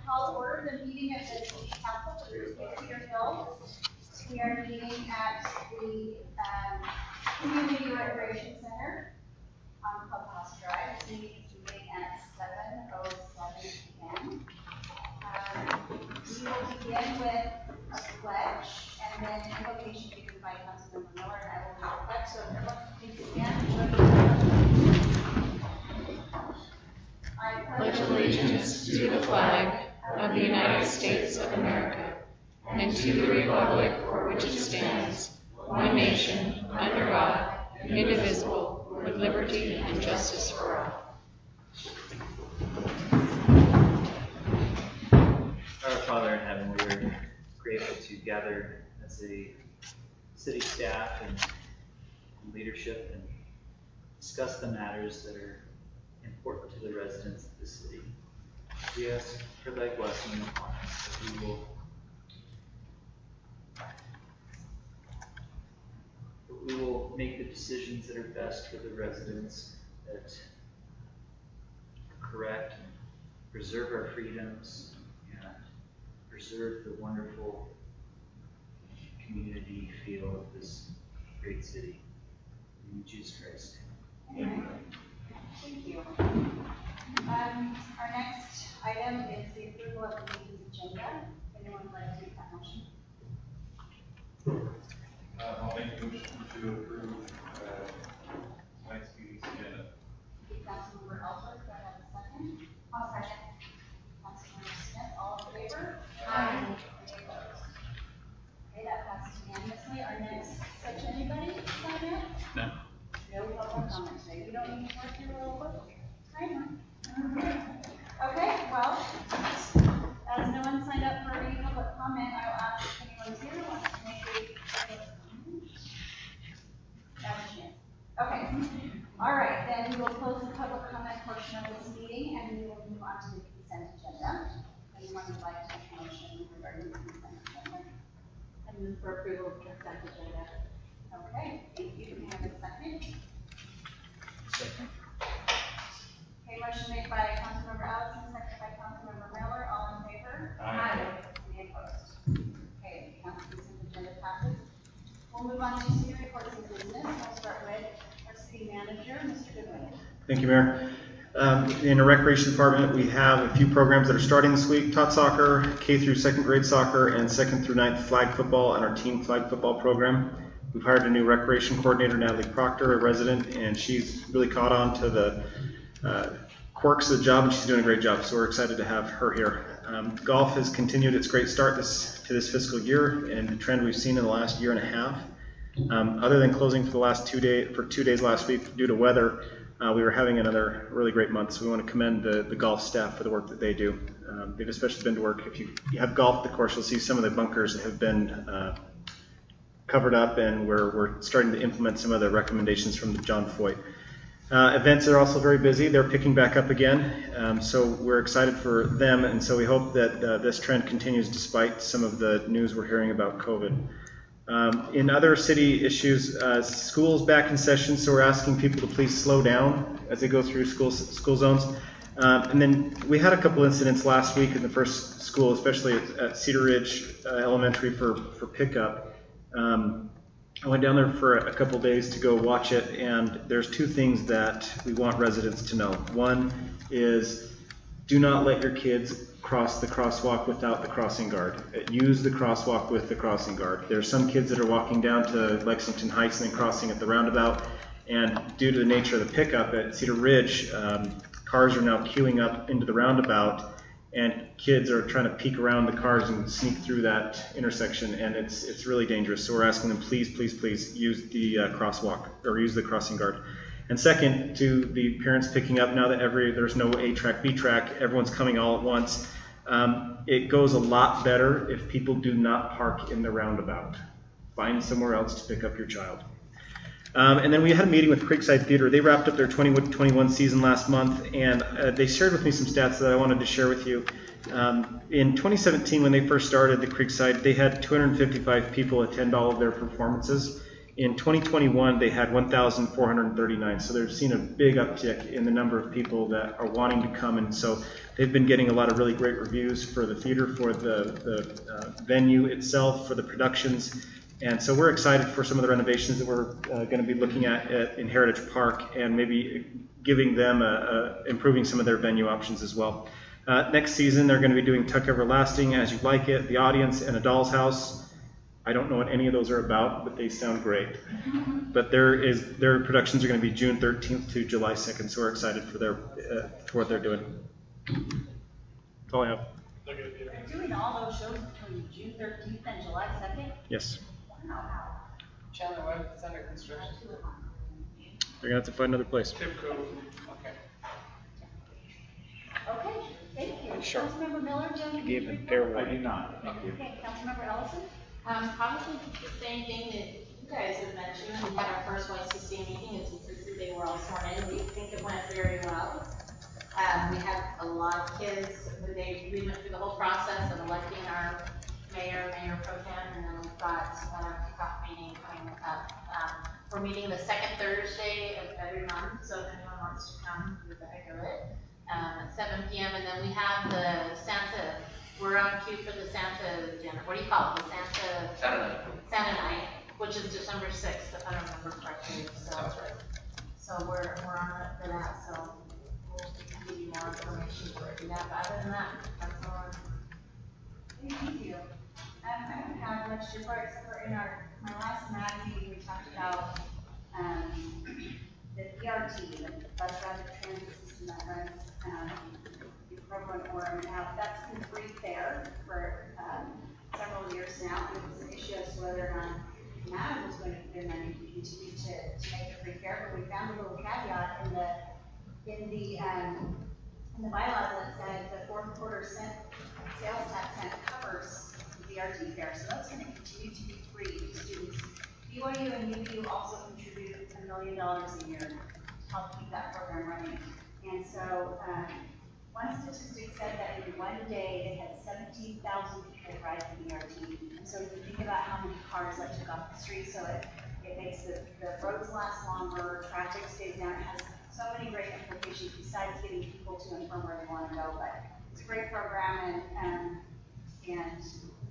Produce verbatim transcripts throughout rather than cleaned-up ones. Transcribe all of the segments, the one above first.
call to order the meeting of the City Council for the City of Cedar Hill. We are meeting at the um, Community Recreation Center on Clubhouse Drive. This meeting is beginning at seven oh seven p m Um, we will begin with a pledge and then invocation given by Councilmember Miller, and I will read the pledge. So everyone please stand and join me. I pledge allegiance to the flag of the United States of America and to the republic for which it stands, one nation, under God, indivisible, with liberty and justice for all. Our Father in heaven, we are grateful to gather as a city staff and leadership and discuss the matters that are important to the residents of the city. We ask for thy blessing upon us, that we will that we will make the decisions that are best for the residents, that correct and preserve our freedoms and preserve the wonderful community feel of this great city. In Jesus Christ. Amen. Thank you. Um, our next item is the approval of the meeting's agenda. Anyone would like to make that motion? Uh, I'll make a motion to approve uh, tonight's meeting's agenda. Thank you, Councilmember Ellsworth. Do I have a second? I'll second. Councilmember Smith, all in favor? Aye. Any opposed? Okay, that passes unanimously. Our next section, anybody sign up? No. No public comment today. You don't need to work your little book. I know. Okay, well, as no one signed up for any public comment, I will ask if anyone's here who wants to make a public comment. Have a chance. Okay. All right, then we will close the public comment portion of this meeting and we will move on to the consent agenda. Anyone would like to make a motion regarding the consent agenda? I move for approval of consent agenda. Okay, thank you. Can I have a second? Second. Okay, motion made by Councilmember Allison, seconded by Councilmember Miller. All in favor? Aye. Any opposed? Okay, the consent agenda passes. We'll move on to city reports and business. We'll start with our city manager, Mister Goodwin. Thank you, Mayor. Um, in the recreation department, we have a few programs that are starting this week: tot soccer, K through second grade soccer, and second through ninth flag football, and our team flag football program. We've hired a new recreation coordinator, Natalie Proctor, a resident, and she's really caught on to the uh, quirks of the job, and she's doing a great job, so we're excited to have her here. Um, golf has continued its great start this, to this fiscal year, and the trend we've seen in the last year and a half. Um, other than closing for the last two days, for two days last week due to weather, uh, we were having another really great month, so we want to commend the, the golf staff for the work that they do. Um, they've especially been to work. If you, you have golfed the course, you'll see some of the bunkers that have been uh, covered up, and we're, we're starting to implement some of the recommendations from the John Foyt. Uh, events are also very busy. They're picking back up again, um, so we're excited for them, and so we hope that uh, this trend continues despite some of the news we're hearing about COVID. Um, in other city issues, uh, school's back in session, so we're asking people to please slow down as they go through school, school zones. Um, and then we had a couple incidents last week in the first school, especially at, at Cedar Ridge uh, Elementary for, for pickup. Um, I went down there for a couple days to go watch it, and there's two things that we want residents to know. One is, do not let your kids cross the crosswalk without the crossing guard. Use the crosswalk with the crossing guard. There are some kids that are walking down to Lexington Heights and then crossing at the roundabout, and due to the nature of the pickup at Cedar Ridge, um, cars are now queuing up into the roundabout, and kids are trying to peek around the cars and sneak through that intersection, and it's it's really dangerous. So we're asking them, please, please, please use the uh, crosswalk or use the crossing guard. And second, to the parents picking up now that every there's no A track, B track, everyone's coming all at once. Um, it goes a lot better if people do not park in the roundabout. Find somewhere else to pick up your child. Um, and then we had a meeting with Creekside Theater. They wrapped up their twenty twenty-one season last month, and uh, they shared with me some stats that I wanted to share with you. Um, in twenty seventeen, when they first started the Creekside, they had two hundred fifty-five people attend all of their performances. In twenty twenty-one, they had one thousand four hundred thirty-nine, so they've seen a big uptick in the number of people that are wanting to come, and so they've been getting a lot of really great reviews for the theater, for the, the uh, venue itself, for the productions, and so we're excited for some of the renovations that we're uh, going to be looking at, at in Heritage Park, and maybe giving them, a, a, improving some of their venue options as well. Uh, next season, they're going to be doing Tuck Everlasting, As You Like It, The Audience, and A Doll's House. I don't know what any of those are about, but they sound great. But there is their productions are going to be June thirteenth to July second, so we're excited for their uh, for what they're doing. That's all I have. They're doing all those shows between June thirteenth and July second? Yes. Wow. Chandler, what's under construction? They're going to have to find another place. Okay. Okay, thank you. Sure. Councilmember Miller, do you have any? Gave them fair I warning. do not, thank you. Okay, Councilmember Ellison? Um, probably the same thing that you guys have mentioned. We had our first Y C C meeting, it's inclusive, they were all sworn in. We think it went very well. Um, we had a lot of kids, they, we went through the whole process of electing our mayor, mayor pro tem, and then we've got our kickoff meeting coming up. Um, we're meeting the second Thursday of every month, so if anyone wants to come, do the heck of it. Um, at seven P M and then we have the Santa, we're on cue for the Santa dinner. What do you call it? The Santa? Saturday. Santa night, which is December sixth, if I remember correctly. So, That's right. so we're, we're on it for that, so we'll give you more information for that. But other than that, that's all. Thank you. Um, I don't have much to report except for in our, my last MAG meeting, we talked about, um, the B R T, the bus rapid transit system that runs, um, the program Orem. Now, that's been free fare for, um, several years now. It was an issue as to whether or not MAG was going to put in money to continue to, to make it free fare, but we found a little caveat in the, in the, um, in the bylaws that said the fourth quarter cent sales tax cent covers the B R T fare, so that's going to continue to be free to students. B Y U and U V U also contribute a million dollars a year to help keep that program running. And so, um, one statistic said that in one day they had seventeen thousand people ride the B R T. And so if you think about how many cars that took off the street, so it, it makes the, the roads last longer, traffic stays down, it has so many great implications besides getting people to and from where they want to go. But it's a great program, and um, and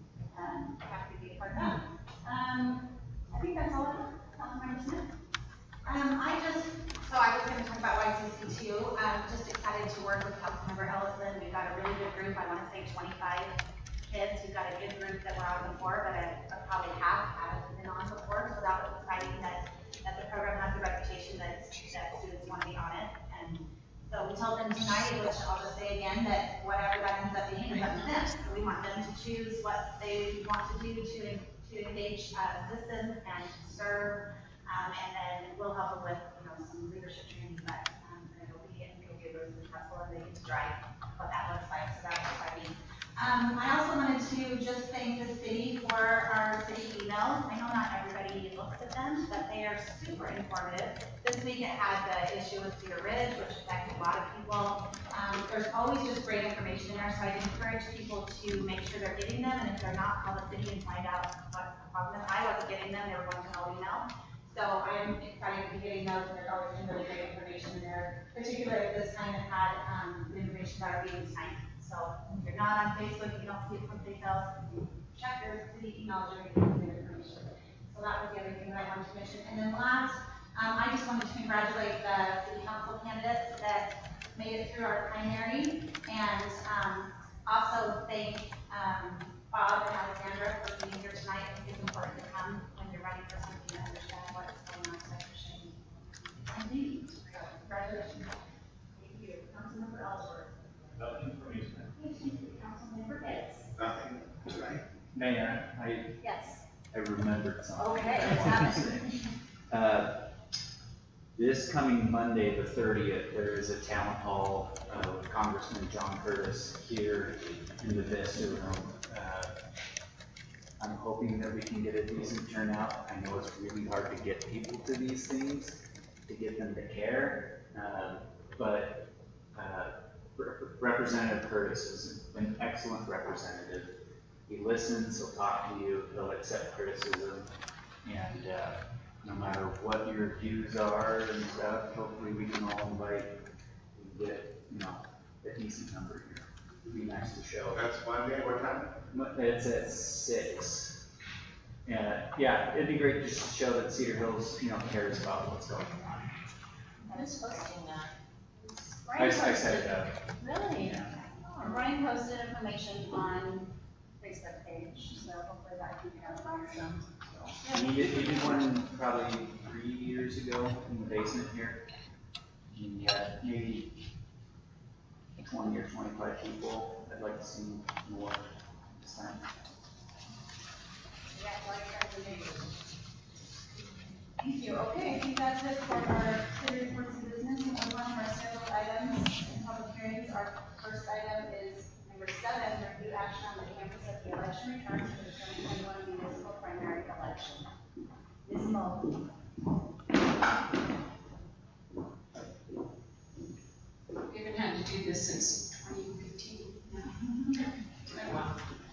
um, happy to be a part of that. Um, I think that's all I have. Councilmember Smith. Um, I just, so I was going to talk about Y C C too. Um, just excited to work with Councilmember Ellison. We've got a really good group. I want to say twenty-five kids. We've got a good group that were on before, but I, I probably half haven't been on before. So that was exciting that, that the program has a reputation that, that students want to be on it. And so we told them tonight, which I'll just say again, that whatever that ends up being is up to them. So we want them to choose what they want to do to, to engage uh, citizens and to serve. Um, and then we'll help them with, you know, some leadership training, but, um, it'll be, it'll be really successful and they get to drive what that looks like, so that's exciting. Um, I also wanted to just thank the city for our city emails. I know not everybody looks at them, but they are super informative. This week it had the issue with Cedar Ridge, which affected a lot of people. Um, there's always just great information there, so I'd encourage people to make sure they're getting them, and if they're not, call the city and find out what the problem is. I wasn't getting them, they were going to no email. So I'm excited to be getting those, and there's always some really great information in there, particularly this time that had um, the information about our meeting time. So if you're not on Facebook, you don't see it someplace else, you check your city emails, you're going to get good information. So that was the other thing that I wanted to mention. And then last, um, I just wanted to congratulate the city council candidates that made it through our primary, and um, also thank um, Bob and Alexandra for being here tonight. I think it's important to come when you're running for something to understand what's going on, especially in need. So congratulations. Thank you. Councilmember Ellsworth. Nothing for me, Councilmember Pitts. Nothing tonight. Mayor, I, Yes. I remembered something. Okay, what's happening? Uh, This coming Monday, the thirtieth, there is a town hall uh, with Congressman John Curtis here in the Vista room. Uh, I'm hoping that we can get a decent turnout. I know it's really hard to get people to these things, to get them to care, uh, but uh, Representative Curtis is an excellent representative. He listens, he'll talk to you, he'll accept criticism, and uh, no matter what your views are and stuff, hopefully we can all invite and get, you know, a decent number here. It'd be nice to show. That's Monday, what time? It's at six. And, yeah, it'd be great just to show that Cedar Hills, you know, cares about what's going on. Who's posting that? I, Brian I set posted, it up. really? Yeah. Oh, Brian posted information on Facebook page, so hopefully that can help some. He did, he did one probably three years ago in the basement here. He had maybe twenty or twenty-five people. I'd like to see more this time. Yeah, like that, we need. Thank you. Okay, I think that's it for our city reports of business. And one of our scheduled items in public hearings, our first item is number seven, review action on the campus of the election returns for the twenty twenty-one municipal primary election. Miz Mo. We haven't had to do this since twenty fifteen. It's been a while.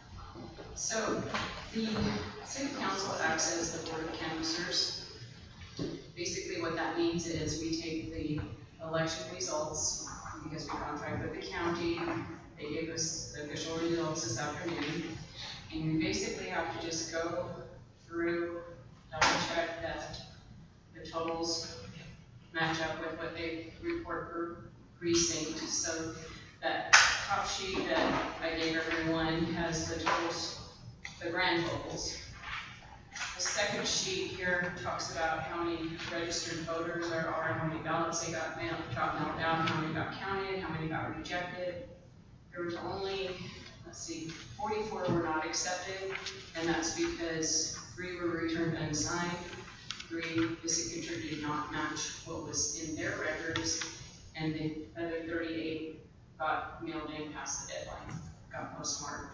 So, the city council acts as the board of canvassers. Basically, what that means is we take the election results, because we contract with the county, they gave us the official results this afternoon, and we basically have to just go through, double check that the totals match up with what they report per precinct. So that top sheet that I gave everyone has the totals, the grand totals. The second sheet here talks about how many registered voters there are, how many ballots they got mailed, got mailed out, how many got counted, how many got rejected. There was only, let's see, forty-four were not accepted, and that's because three were returned unsigned, three, the signature did not match what was in their records, and the other thirty-eight got mailed in past the deadline, got postmarked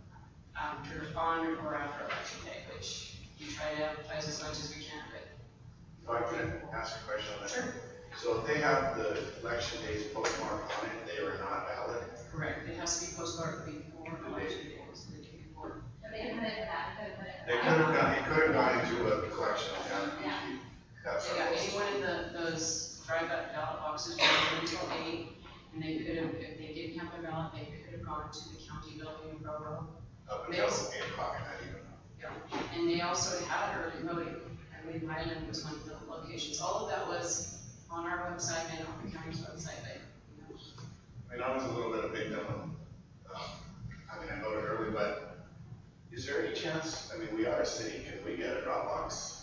after, on or after election day, which we try to advertise as much as we can, but. If I can ask a question on that. Sure. So if they have the election days postmarked on it, they are not valid? Correct, it has to be postmarked before election day, so the day before. So they can put it in that, they could put it in They that. could have gone, it could have gone into a collection account. Yeah. That's So what yeah, it was. any one of the, those drive-up ballot boxes were until eight, and they could have, if they didn't have their ballot, they could have gone to the county building in Provo. Up until eight o'clock at night even. Yeah, and they also had early voting. I mean, Highland was one of the locations. All of that was on our website and on the county's website, but, you know. I mean, I was a little bit of a victim of, um, I mean, I voted early, but is there any chance, I mean, we are a city, can we get a Dropbox?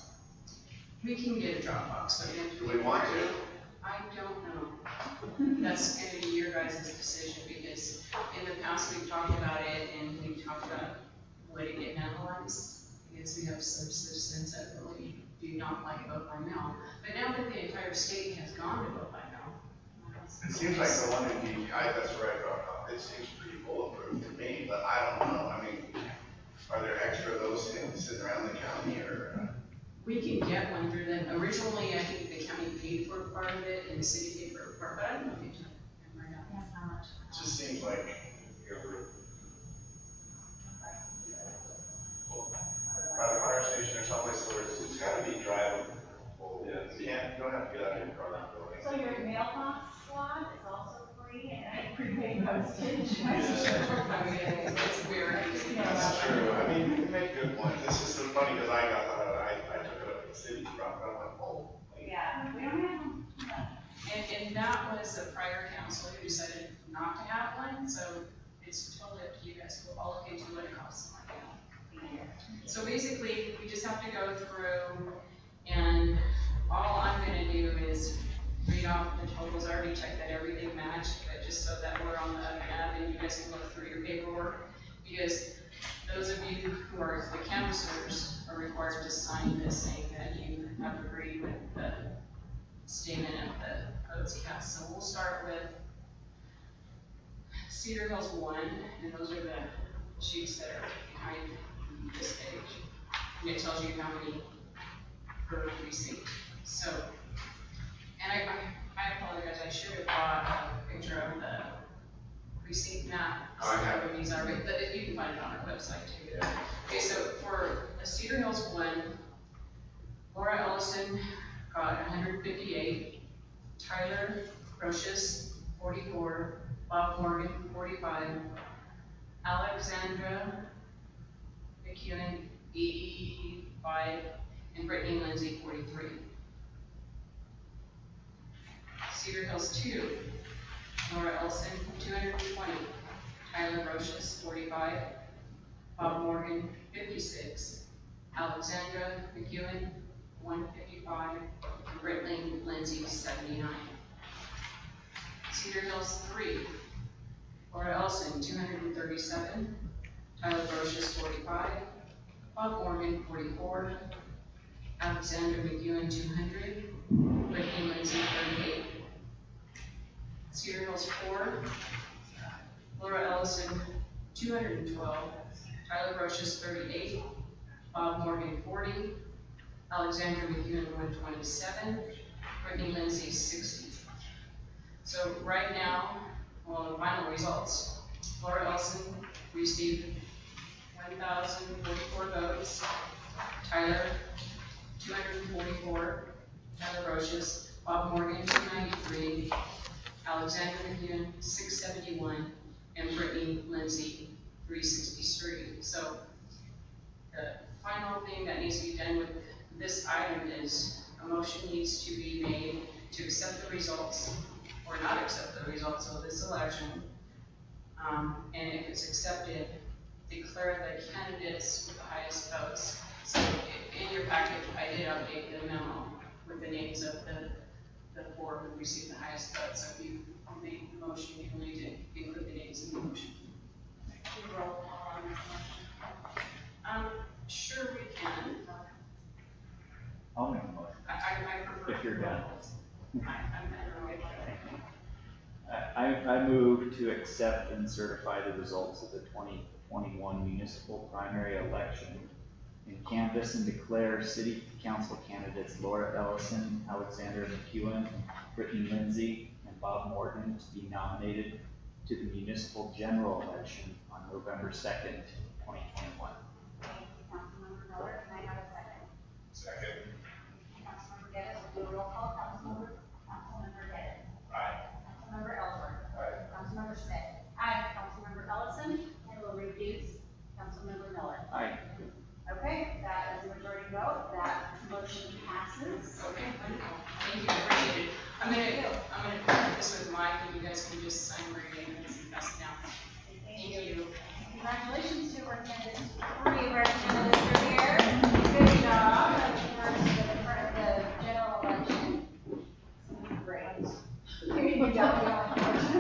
We can get a Dropbox, but we have to. Do we want to? I don't know. That's gonna be your guys' decision, because in the past, we've talked about it, and we've talked about would it get analyzed, because we have some citizens that really do not like vote by mail. But now that the entire state has gone to vote by mail. It seems like the one in D E I, that's right, Dropbox, it seems pretty bulletproof to me, but I don't know, I mean, are there extra of those things sitting around the county, or? We can get one through them. Originally, I think the county paid for part of it, and the city paid for part, but I don't know if you can. Right now. Yes, how much? It just seems like you're. By the fire station or someplace where it's, it's gotta be drivable. Yeah. You can't, you don't have to get out of your car and go So your mailbox slot is also free and prepaid postage. I mean, it's weird. That's true, I mean, you make a good point, this is the funny, because I got, uh, I, I took it up to the city, dropped it off, oh. Yeah, we don't have them. And, and that was the prior council who decided not to have one, so it's totally up to you guys. We'll all look into what it costs. So basically, we just have to go through, and all I'm gonna do is read off the totals. I already checked that everything matched, but just so that we're on the up and up, and you guys can look through your paperwork, because those of you who are the canvassers are required to sign this saying that you have agreed with the statement of the votes cast. So we'll start with Cedar Hills one, and those are the sheets that are behind this page. And it tells you how many per precinct. So, and I, I, I apologize, I should have brought a picture of the precinct map. I have Where these are, but the- you can find it on our website too. Okay, so for Cedar Hills one, Laura Ellison got one hundred fifty-eight, Tyler Roches, forty-four, Bob Morgan, forty-five, Alexandra McEwen, eighty-five, and Brittany Lindsay, forty-three. Cedar Hills two, Laura Ellison, two hundred twenty, Tyler Roches, forty-five, Bob Morgan, fifty-six, Alexandra McEwen, one fifty-five, and Brittany Lindsay, seventy-nine. Cedar Hills three, Laura Ellison, two hundred thirty-seven, Tyler Roches, forty-five, Bob Morgan, forty-four, Alexandra McEwen, two hundred, Brittany Lindsay, thirty-eight. Cedar Hills four, Laura Ellison, two hundred twelve, Tyler Roches, thirty-eight, Bob Morgan, forty, Alexandra McEwen, one twenty-seven, Brittany Lindsay, sixty. So right now, well, the final results, Laura Ellison received one thousand forty-four votes, Tyler, two hundred forty-four, Tyler Roches, Bob Morgan, two ninety-three, Alexandra McEwen, six seventy-one, and Brittany Lindsay, three sixty-three. So the final thing that needs to be done with this item is a motion needs to be made to accept the results or not accept the results of this election. Um, and if it's accepted, declare the candidates with the highest votes. So in your packet, I did update the memo with the names of the, the four who received the highest votes. So if you make the motion, you will need to include the names in the motion. Roll call on this motion. Um, sure we can. I'll make a motion, I, I, I prefer. if you're done. I, I'm better with I, I move to accept and certify the results of the twenty twenty-one municipal primary election and canvass and declare city council candidates Laura Ellison, Alexandra McEwen, Brittany Lindsay, and Bob Morgan to be nominated to the municipal general election on November second, twenty twenty-one. Thank you, Councilmember Miller. Can I have a second? Second. Councilmember Geddes, we'll do a roll call. Councilmember, Councilmember Geddes. Aye. Councilmember Ellsworth. Aye. Councilmember Smith. Aye. Councilmember Ellison. And we'll reduce Councilmember Miller. Aye. Okay, that is a majority vote. That motion passes. Okay, wonderful. Thank you, I appreciate it. I'm gonna, I'm gonna put this with Mike, and you guys can just sign where your name is and pass it down. Thank you. Congratulations to our candidates. Three representatives are here. Good job. That's first to the front of the general election. Great. Good job.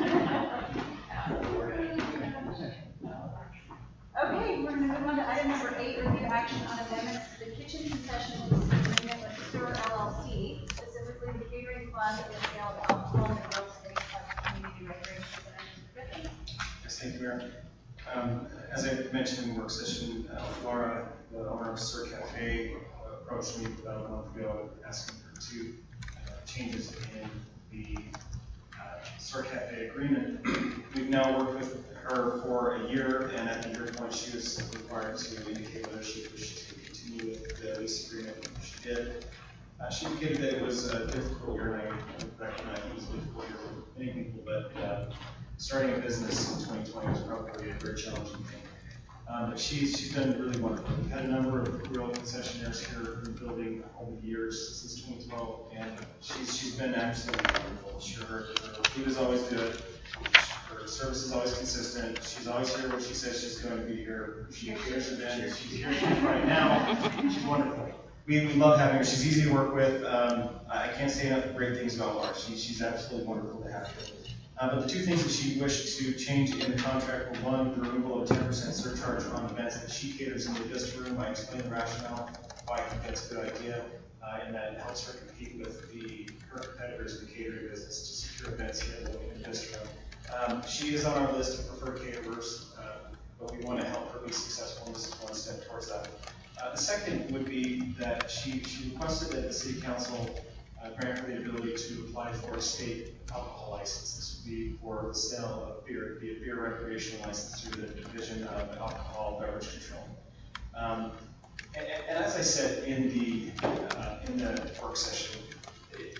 Okay, we're gonna move on to item number eight, review action on amendments to the kitchen concession lease agreement with Stewart L L C, specifically the catering club and the sale of alcohol and the Grove City Club Community Recreation Center. Yes, thank you, Mayor. Um, as I mentioned in the work session, uh, Laura, the owner of Sir Cafe, uh, approached me about a month ago asking for two uh, changes in the uh, Sir Cafe agreement. We've now worked with her for a year, and at the year point, she was required to indicate whether she wished to continue with the lease agreement, which she did. Uh, she indicated that it was a difficult year, and I recognize it was a difficult year for many people, but uh, starting a business in twenty twenty was probably a very challenging thing. Um, but she's, she's been really wonderful. We've had a number of real concessionaires here in the building over the years since twenty twelve, and she's, she's been absolutely wonderful. Sure, her, her food is always good. Her service is always consistent. She's always here when she says she's going to be here. She appears event. She's here right now. She's wonderful. We, we love having her. She's easy to work with. Um, I can't say enough great things about Laura. She, she's absolutely wonderful to have here. Uh, but the two things that she wished to change in the contract were, one, the removal of a ten percent surcharge on events that she caters in the Vista Room. I explained the rationale why I think that's a good idea, uh, and that it helps her compete with the her competitors in the catering business to secure events here in the Vista Room. Um, she is on our list of preferred caterers, uh, but we want to help her be successful, and this is one step towards that. Uh, the second would be that she, she requested that the City Council uh, grant her the ability to apply for a state alcohol license. This would be for the sale of beer, it'd be a beer recreational license through the Division of Alcohol Beverage Control. Um, And, and as I said in the, uh, in the work session, it,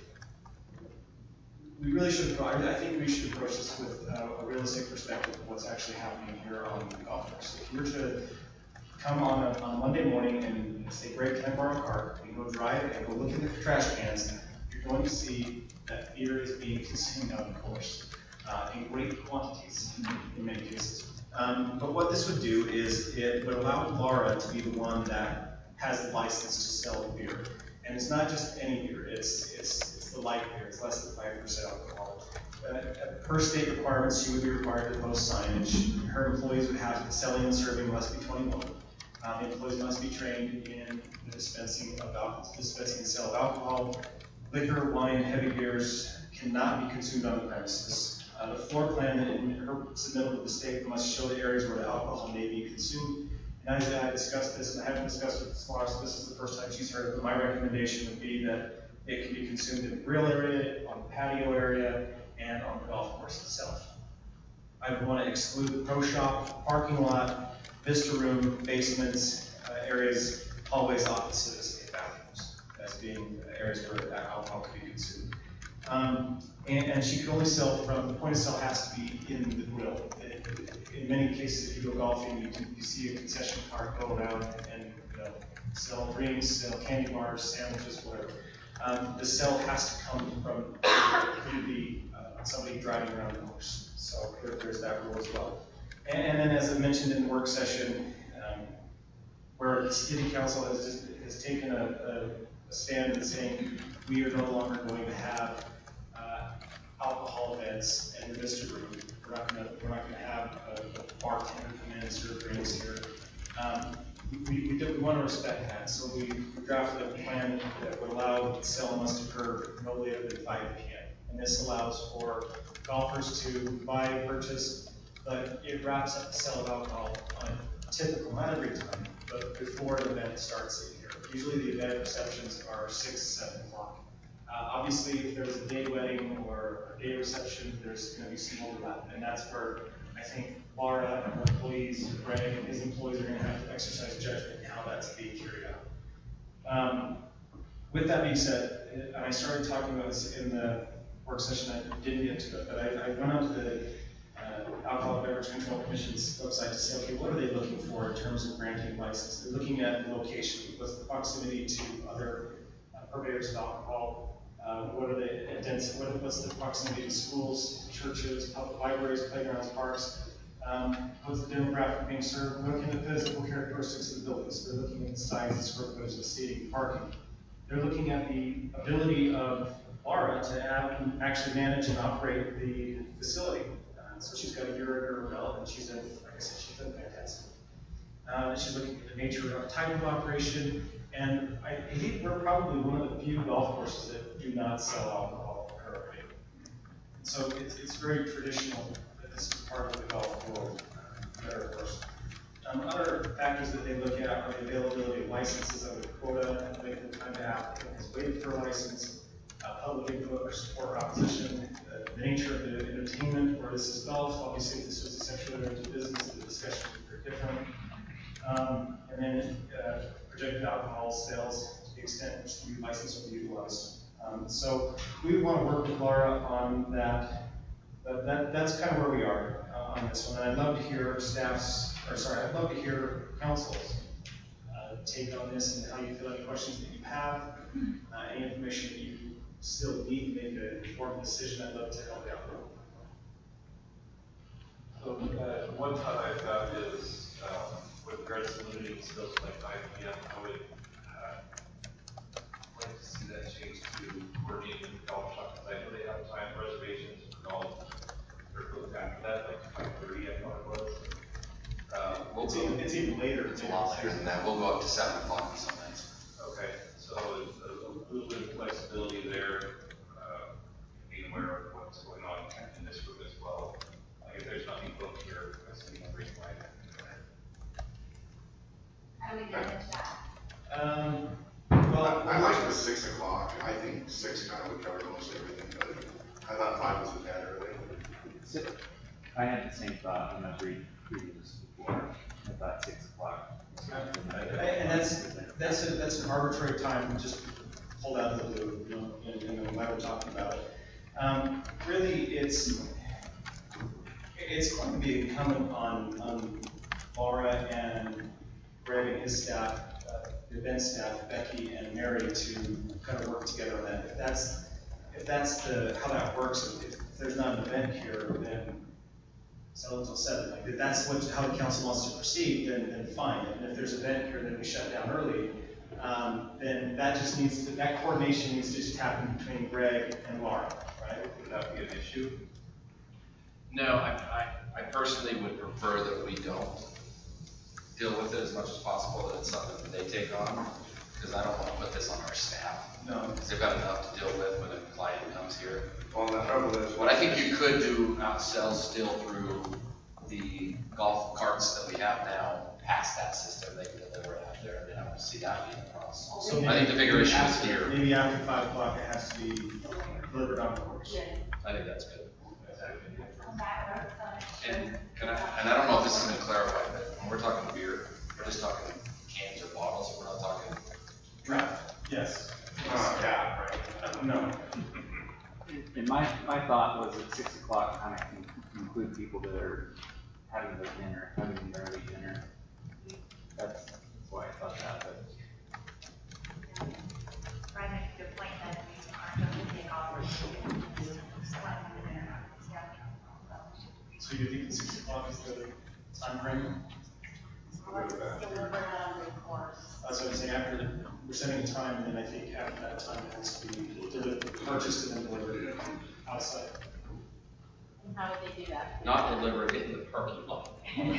we really should, I I think we should approach this with uh, a realistic perspective of what's actually happening here on the golf course. If you were to come on a, on a Monday morning and say, Greg, can I borrow a car? And you go drive and go look in the trash cans, you're going to see that beer is being consumed on the course uh, in great quantities in many cases. Um, but what this would do is it would allow Laura to be the one that has the license to sell the beer. And it's not just any beer, it's, it's, it's the light beer, it's less than five percent alcohol. Uh, per state requirements, she would be required to post signage. Her employees would have, selling and serving must be twenty-one. Um, employees must be trained in the dispensing of alcohol, dispensing and sale of alcohol. Liquor, wine, heavy beers cannot be consumed on the premises. Uh, the floor plan in her submittal to the state must show the areas where the alcohol may be consumed. And as I discussed this, and I haven't discussed it with Laura, so this is the first time she's heard it, but my recommendation would be that it can be consumed in the grill area, on the patio area, and on the golf course itself. I would want to exclude the pro shop, parking lot, vista room, basements, uh, areas, hallways, offices, and bathrooms as being areas where that alcohol could be consumed. Um, and, and she could only sell from, the point of sale has to be in the grill. It, in many cases, if you go golfing, you, can, you see a concession cart go around and you know, sell drinks, sell candy bars, sandwiches, whatever. Um, the sell has to come from the, uh, somebody driving around the course. So there, there's that rule as well. And, and then, as I mentioned in the work session, um, where the city council has just has taken a, a, a stand in saying we are no longer going to have uh, alcohol events in the vista room. We're not going to we're not going to have a, a bartender come in and serve drinks here. Um, we we, do, we want to respect that, so we drafted a plan that would allow the sale must occur no later than five p m And this allows for golfers to buy, purchase, but it wraps up the sale of alcohol on typical, not every time, but before an event starts in here. Usually the event receptions are six, seven o'clock. Uh, obviously, if there's a day wedding or a day reception, there's going to be some overlap, and that's where I think Laura and her employees, Greg and his employees are going to have to exercise judgment in how that's being carried out. Um, with that being said, and I started talking about this in the work session, I didn't get to it, but I, I went onto the uh, Alcohol and Beverage Control Commission's website to say, okay, what are they looking for in terms of granting license? They're looking at location, what's the proximity to other uh, purveyors of alcohol, uh, what are the density, what, what's the proximity to schools, churches, public libraries, playgrounds, parks, um, what's the demographic being served, what are the physical characteristics of the buildings. They're looking at the size and square footage of the seating, parking. They're looking at the ability of Laura to have, actually manage and operate the facility. Uh, so she's got a year under her belt, and she's done, like I said, she's done fantastic. Uh, she's looking at the nature of type of operation, and I think we're probably one of the few golf courses that do not sell alcohol currently. So it's, it's very traditional that this is part of the golf world, uh, better of course. Um, other factors that they look at are the availability of licenses under the quota, length of time the applicant has waited for a license, uh, public input or support or opposition, uh, the nature of the entertainment, where this is golf. Obviously, if this was a sexually oriented business, the discussion would be very different. Um, and then uh, projected alcohol sales to the extent which the license will be utilized. Um, so we want to work with Laura on that. But that, that's kind of where we are uh, on this one. And I'd love to hear staff's, or sorry, I'd love to hear council's uh, take on this and how you feel, any questions that you have, uh, any information that you still need to make an informed decision. I'd love to help you out. So, uh, one thought I've got is, um, with regards to limiting sales by five p m, I would, uh, like to see that change to coordinating with the golf shop, because I know they have time reservations for golf. Or goes after that, like five thirty, I thought it was. Uh, we'll It's go, even, it's even later. It's a lot later than that. We'll go up to seven o'clock on some nights. okay, so a, a little bit of flexibility there, uh, being aware of what's going on in this room as well. Like if there's nothing booked here, I see no reason why. How do we manage that? Um, Well, well, I like the six o'clock. I think six kind of would cover most everything, but I thought five was a bad early. I had the same thought when I was reading, reading this before. I thought six o'clock. and that's, that's a, that's an arbitrary time just pulled out of the blue, you know, and, and why we're talking about it. Um, really, it's, it's going to be incumbent on, on Laura and Greg and his staff, uh, the event staff, Becky and Mary, to kind of work together on that. If that's, if that's the, how that works, if, if there's not an event here, then sell until seven. Like, if that's what, how the council wants to proceed, then, then fine. And if there's an event here, then we shut down early. Um, then that just needs to, that coordination needs to just happen between Greg and Laura, right? Would that be an issue? No, I, I, I personally would prefer that we don't deal with it as much as possible, that it's something that they take on, because I don't want to put this on our staff. No. Because they've got enough to deal with when a client comes here. Well, the trouble is. What I think you could do, not sell still through the golf carts that we have now, past that system, they can deliver it out there, and I don't see that being a problem. So I think the bigger issue is after- here. Maybe after five o'clock, it has to be delivered on the course. I think that's good. On that road, so. And can I, and I don't know if this has been clarified, but when we're talking beer, we're just talking cans or bottles, we're not talking draft. Yes. Oh, yeah, right. No. And my, my thought was at six o'clock, kind of include people that are having their dinner, having their early dinner. That's, that's why I thought that, but. Brian makes a good point that we aren't going to take off or So you think six o'clock is the time frame? deliver it on the course. That's what I'm saying, after the, we're setting a time, and then I think after that time, it has to be delivered, purchased and then delivered outside. And how would they do that? Not deliver it in the parking lot.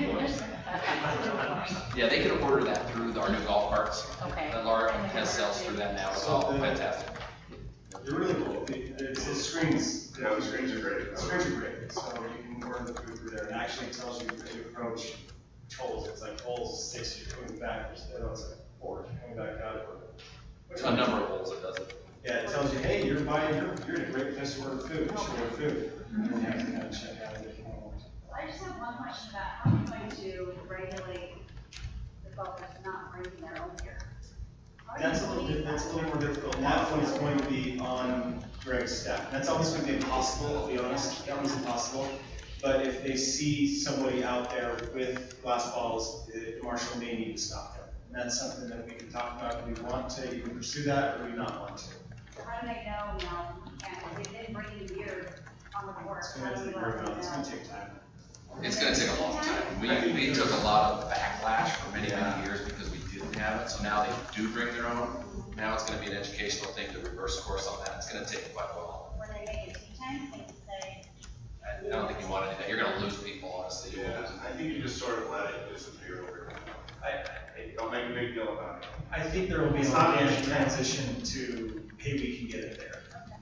Yeah, they can order that through our new golf carts. Okay. That Laura has sales through that now, it's all fantastic. They're really cool. It, it's, the screens, Yeah, the screens are great. the screens are great, so you can order the food through there, and actually it tells you as you approach holes, it's like holes six, you're coming back, it's like four, you're coming back out of it. Which A one? number of holes it does it. Yeah, it tells you, hey, you're buying, you're, you're in a great place to order food, you should order food. And then you have to kind of check out if you want. I just have one question about how are you going to regulate the golfers not bringing their own beer? How are you That's a little doing bit, that's a that? little more difficult. And that one is going to be on Greg's staff. And that's always going to be impossible, I'll be honest. That one's impossible. But if they see somebody out there with glass bottles, the marshal may need to stop them. And that's something that we can talk about. Do we want to even pursue that, or do we not want to? So how do they know now you can't, if they've been bringing beer on the course, It's how going do to you take, let them it's going know? to take time. It's gonna take a long time. We, we took a lot of backlash for many, many years because we didn't have it, so now they do bring their own. Now it's gonna be an educational thing to reverse course on that. It's gonna take quite a while. When they make it tea time, they can say, I I don't think you want to do that. You're gonna lose people, honestly. You're gonna Yeah, lose- I think you just sort of let it disappear over time. I, Hey, don't make a big deal about it. I think there will be an organic transition to, hey, we can get it there.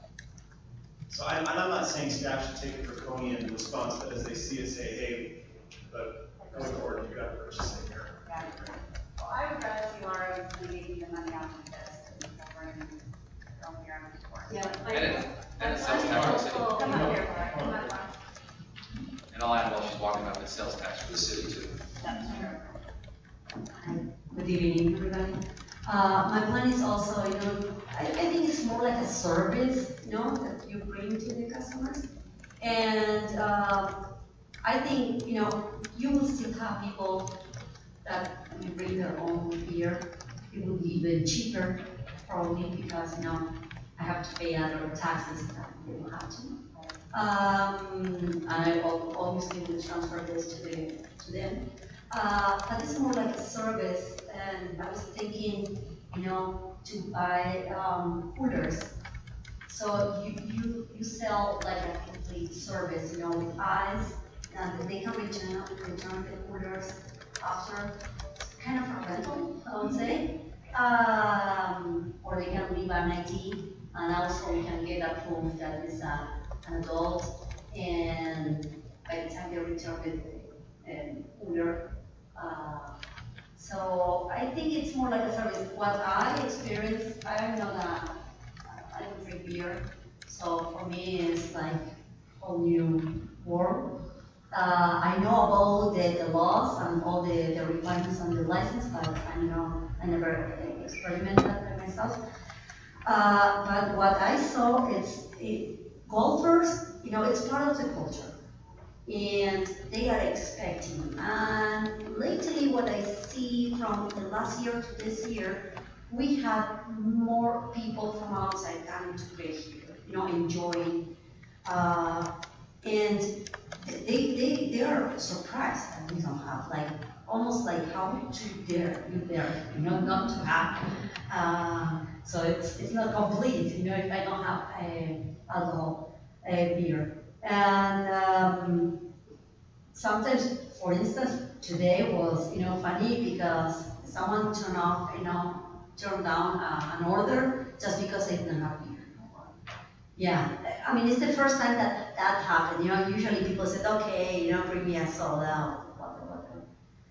So I, and I'm not saying staff should take a draconian response, but as they see it, say, hey, but going forward, you've got to purchase it here. yeah. Well, I would rather see Laura making the money off of this than covering their own beer on the course. Yeah. And it, and it sells tax for the city. Come up here, Laura, come up, Laura. And I'll add while she's walking up, it sells tax for the city too. That's true. Good evening, everybody. Uh, my plan is also, you know, I, I think it's more like a service, you know, that you bring to the customers. And, uh, I think, you know, you will still have people that will bring their own beer. It will be even cheaper probably because, you know, I have to pay other taxes that they don't have to. Um, and I will obviously will transfer this to the, to them. Uh, but it's more like a service, and I was thinking, you know, to buy um, coolers. So you, you you sell like a complete service, you know, with ice, and they can return return the coolers after, kind of a rental, I would say. Um, or they can leave an I D, and also we can get a proof that it's a, an adult, and by the time they return the um, cooler. Uh, so I think it's more like a service. What I experience, I am not a, I don't drink beer, so for me it's like a whole new world. Uh, Uh, I know about the, the laws and all the, the requirements on the license, but I know, I never experimented by myself. Uh, but what I saw is, it, golfers, you know, it's part of the culture. And they are expecting. And lately, what I see from the last year to this year, we have more people from outside coming to play here, you know, enjoying. Uh, and they, they, they are surprised that we don't have, like, almost like how to dare, you dare, you know, not to have. Uh, so it's, it's not complete, you know, if I don't have a alcohol, a beer. And um, sometimes, for instance, today was, you know, funny because someone turned off, you know, turned down uh, an order just because they didn't have beer. Yeah, I mean, it's the first time that that happened. You know, usually people said, okay, you know, bring me a soda, whatever, whatever.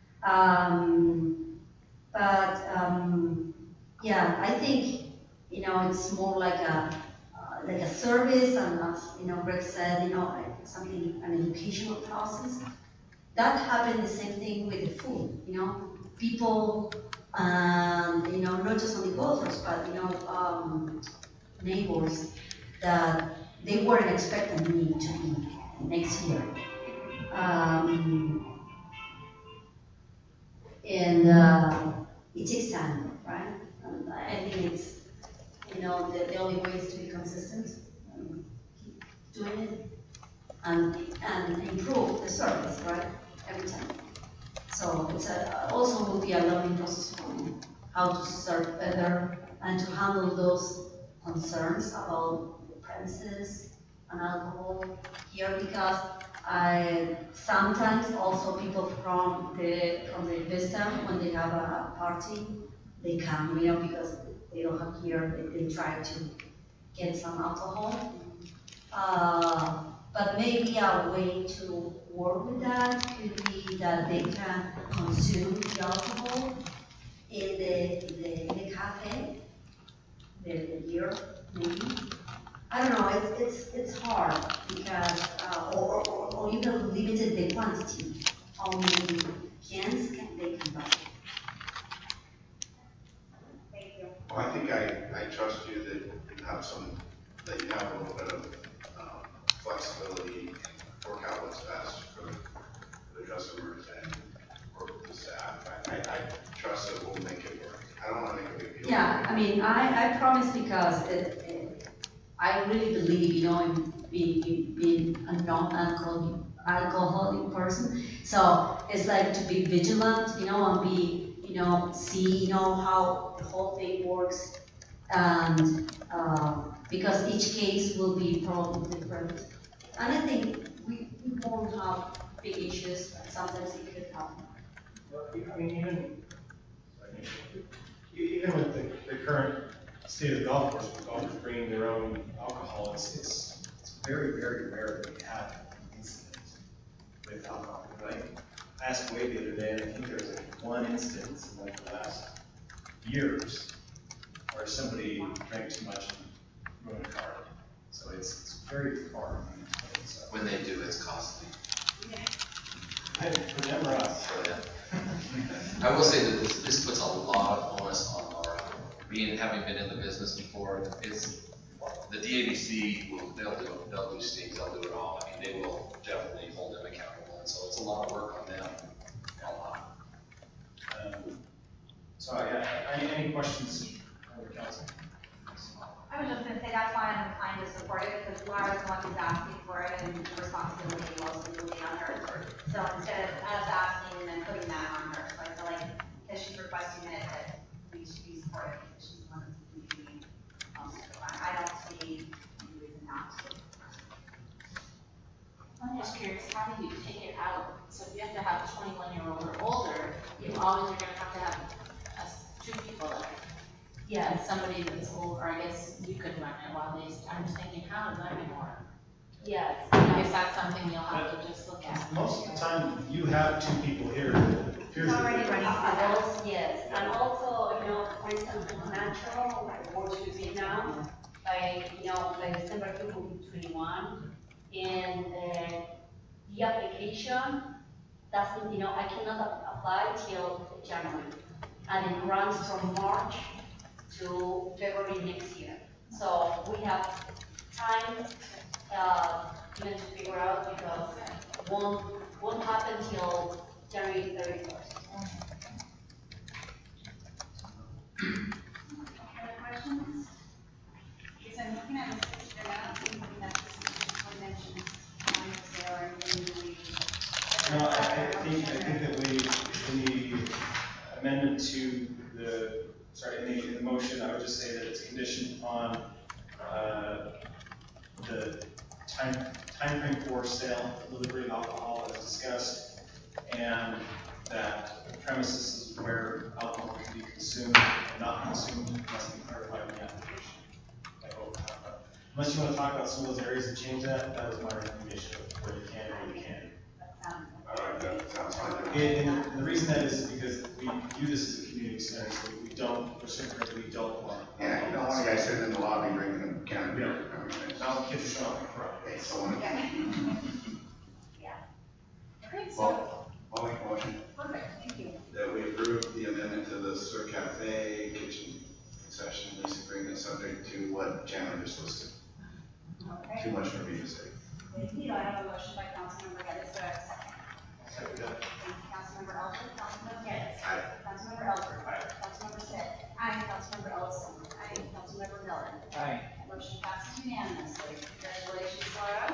Um, but um, yeah, I think, you know, it's more like a uh, like a service, and as you know, Greg said, you know, like something, an educational process. That happened the same thing with the food. You know, people, um, you know, not just only golfers, but you know, um, neighbors, that they weren't expecting me to be next year. Um, and uh, it takes time, right? And I think it's, you know, the, the only way is to be consistent, um, keep doing it, and, and improve the service, right? Every time. So it's a, also will be a learning process for me, how to serve better and to handle those concerns about premises and alcohol here, because I sometimes also people from the from the Vista, when they have a party, they come, you know, because they don't have here, they, they try to get some alcohol. Uh, but maybe a way to work with that could be that they can consume the alcohol in the in the, in the cafe, the, the beer maybe. I don't know, it's, it's, it's hard because, uh, or, or, or even limited the quantity, how many cans can they can buy. Thank you. Well, I think I, I trust you that you have some, that you have a little bit of um, flexibility, work out what's best for the customers and work with the staff. I, I, I trust that we'll make it work. I don't want to make a big deal. Yeah, I mean, I, I promise because it, it, I really believe, you know, in being, being a non-alcoholic alcoholic person. So it's like to be vigilant, you know, and be, you know, see, you know, how the whole thing works. And uh, because each case will be probably different. And I think we, we won't have big issues, but sometimes it could happen. Well, I mean, even, even with the, the current state of the golf course, with golfers bringing their own alcohol, it's, it's, it's very, very rare that we have an incident with alcohol. Like, I asked Wade the other day, and I think there was like one instance in like the last years where somebody drank too much and ruined a card. So it's, it's very far. So. When they do, it's costly. For them or us? For them. I will say that this, this puts a lot of onus on our, being, having been in the business before, it's, the D A B C, will, they'll do, they'll do stings, they'll do it all. I mean, they will definitely hold them accountable, and so it's a lot of work on them, a lot. Um, so, yeah, any, any questions for the council? I was just gonna say, that's why I'm inclined to support it, because Laura's the one who's asking for it, and the responsibility mostly will be on her. So instead of us asking and then putting that on her, so I feel like, because she's requesting it, that we should be supportive, because she's the one who's leading. Um, so I, I don't see any reason not to. I'm just curious, how do you take it out? So if you have to have a twenty-one year old or older, you always are gonna have to have us, two people there. Yeah, and somebody that's old, or I guess you could run it while they, I'm just thinking, how does that gonna work? Yes. I guess that's something you'll have to just look at. Most of the time, you have two people here that appears to Already be. running. Adults, yes, and also, you know, for instance, natural, like works with me now, by, you know, by December two will be twenty-one, and, uh, the application doesn't, you know, I cannot ap- apply till January. And it runs from March to February next year. So we have time, uh, even to figure out because won't, won't happen till January thirty-first. Other questions? Because I'm looking at this picture now, it seems like that's just one mention, um, there are many. No, I, I think, I think that we, in the amendment to the, sorry, in the, in the motion, I would just say that it's conditioned on, uh, the time, timeframe for sale, delivery of alcohol as discussed, and that the premises is where alcohol can be consumed and not consumed must be clarified in the application. I hope. Uh, Unless you want to talk about some of those areas that change that, that was my recommendation of where you can and where you can't. I like that, sounds like. And, and the reason that is because we view this as a community center, so we don't, reciprocally, we don't want. Yeah, you don't want a guy sitting in the lobby drinking a can of beer. I mean, it's- Now the kids are showing up, right? Hey, so when- Okay, so, Well, I'll make a motion perfect, thank you. that we approve the amendment to the Sur Cafe kitchen concession lease agreement subject to what Chandler just listed. Okay. Too much for me to say. Thank you. I have a motion by Councilmember Geddes, do I have a second? Second that. Thank you, Councilmember Elford, Councilmember Geddes. Aye. Councilmember Elford. Aye. Councilmember Stitt. Aye. Councilmember Ellison. Aye. Councilmember Miller. Aye. Motion passes unanimously. Congratulations, Laura.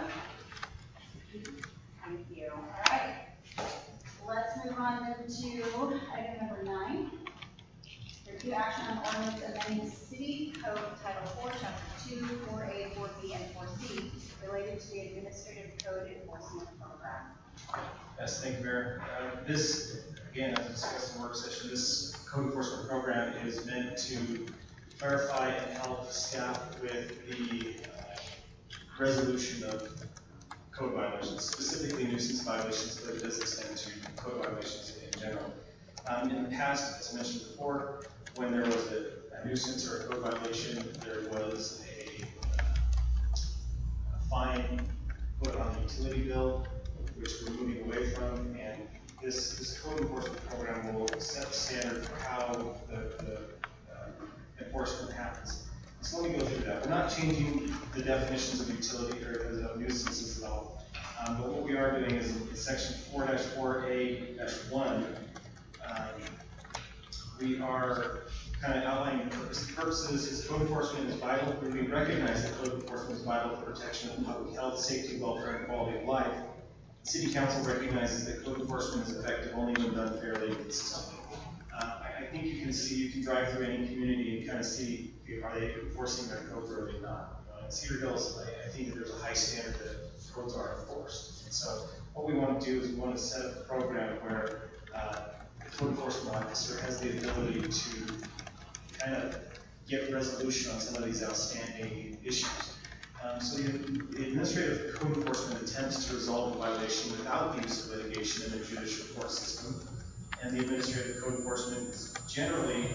Thank you. All right. Let's move on then to item number nine. Review action on ordinance amending city code title four, chapter two, four A, four B, and four C related to the administrative code enforcement program. Yes, thank you, Mayor. Uh, This, again, as discussed in work session, this code enforcement program is meant to clarify and help staff with the uh, resolution of code violations, specifically nuisance violations, but it does extend to code violations in general. Um, in the past, as I mentioned before, when there was a, a nuisance or a code violation, there was a, a fine put on the utility bill, which we're moving away from, and this, this code enforcement program will set the standard for how the, the uh, enforcement happens. So let me go through that. We're not changing the definitions of utility or of nuisances at all. Um, but what we are doing is in section four dash four A dash one, um, we are kind of outlining purpose, purposes. Is code enforcement is vital. We recognize that code enforcement is vital for protection of public health, safety, welfare, and quality of life. The City Council recognizes that code enforcement is effective only when done fairly and consistently. Uh, I, I think you can see, you can drive through any community and kind of see, are they enforcing their codes or are they not? Uh, in Cedar Hills, I, I think that there's a high standard that codes are enforced. And so what we want to do is we want to set up a program where uh, the code enforcement officer has the ability to kind of get resolution on some of these outstanding issues. Um, so the, the administrative code enforcement attempts to resolve the violation without the use of litigation in the judicial court system. And the administrative code enforcement is generally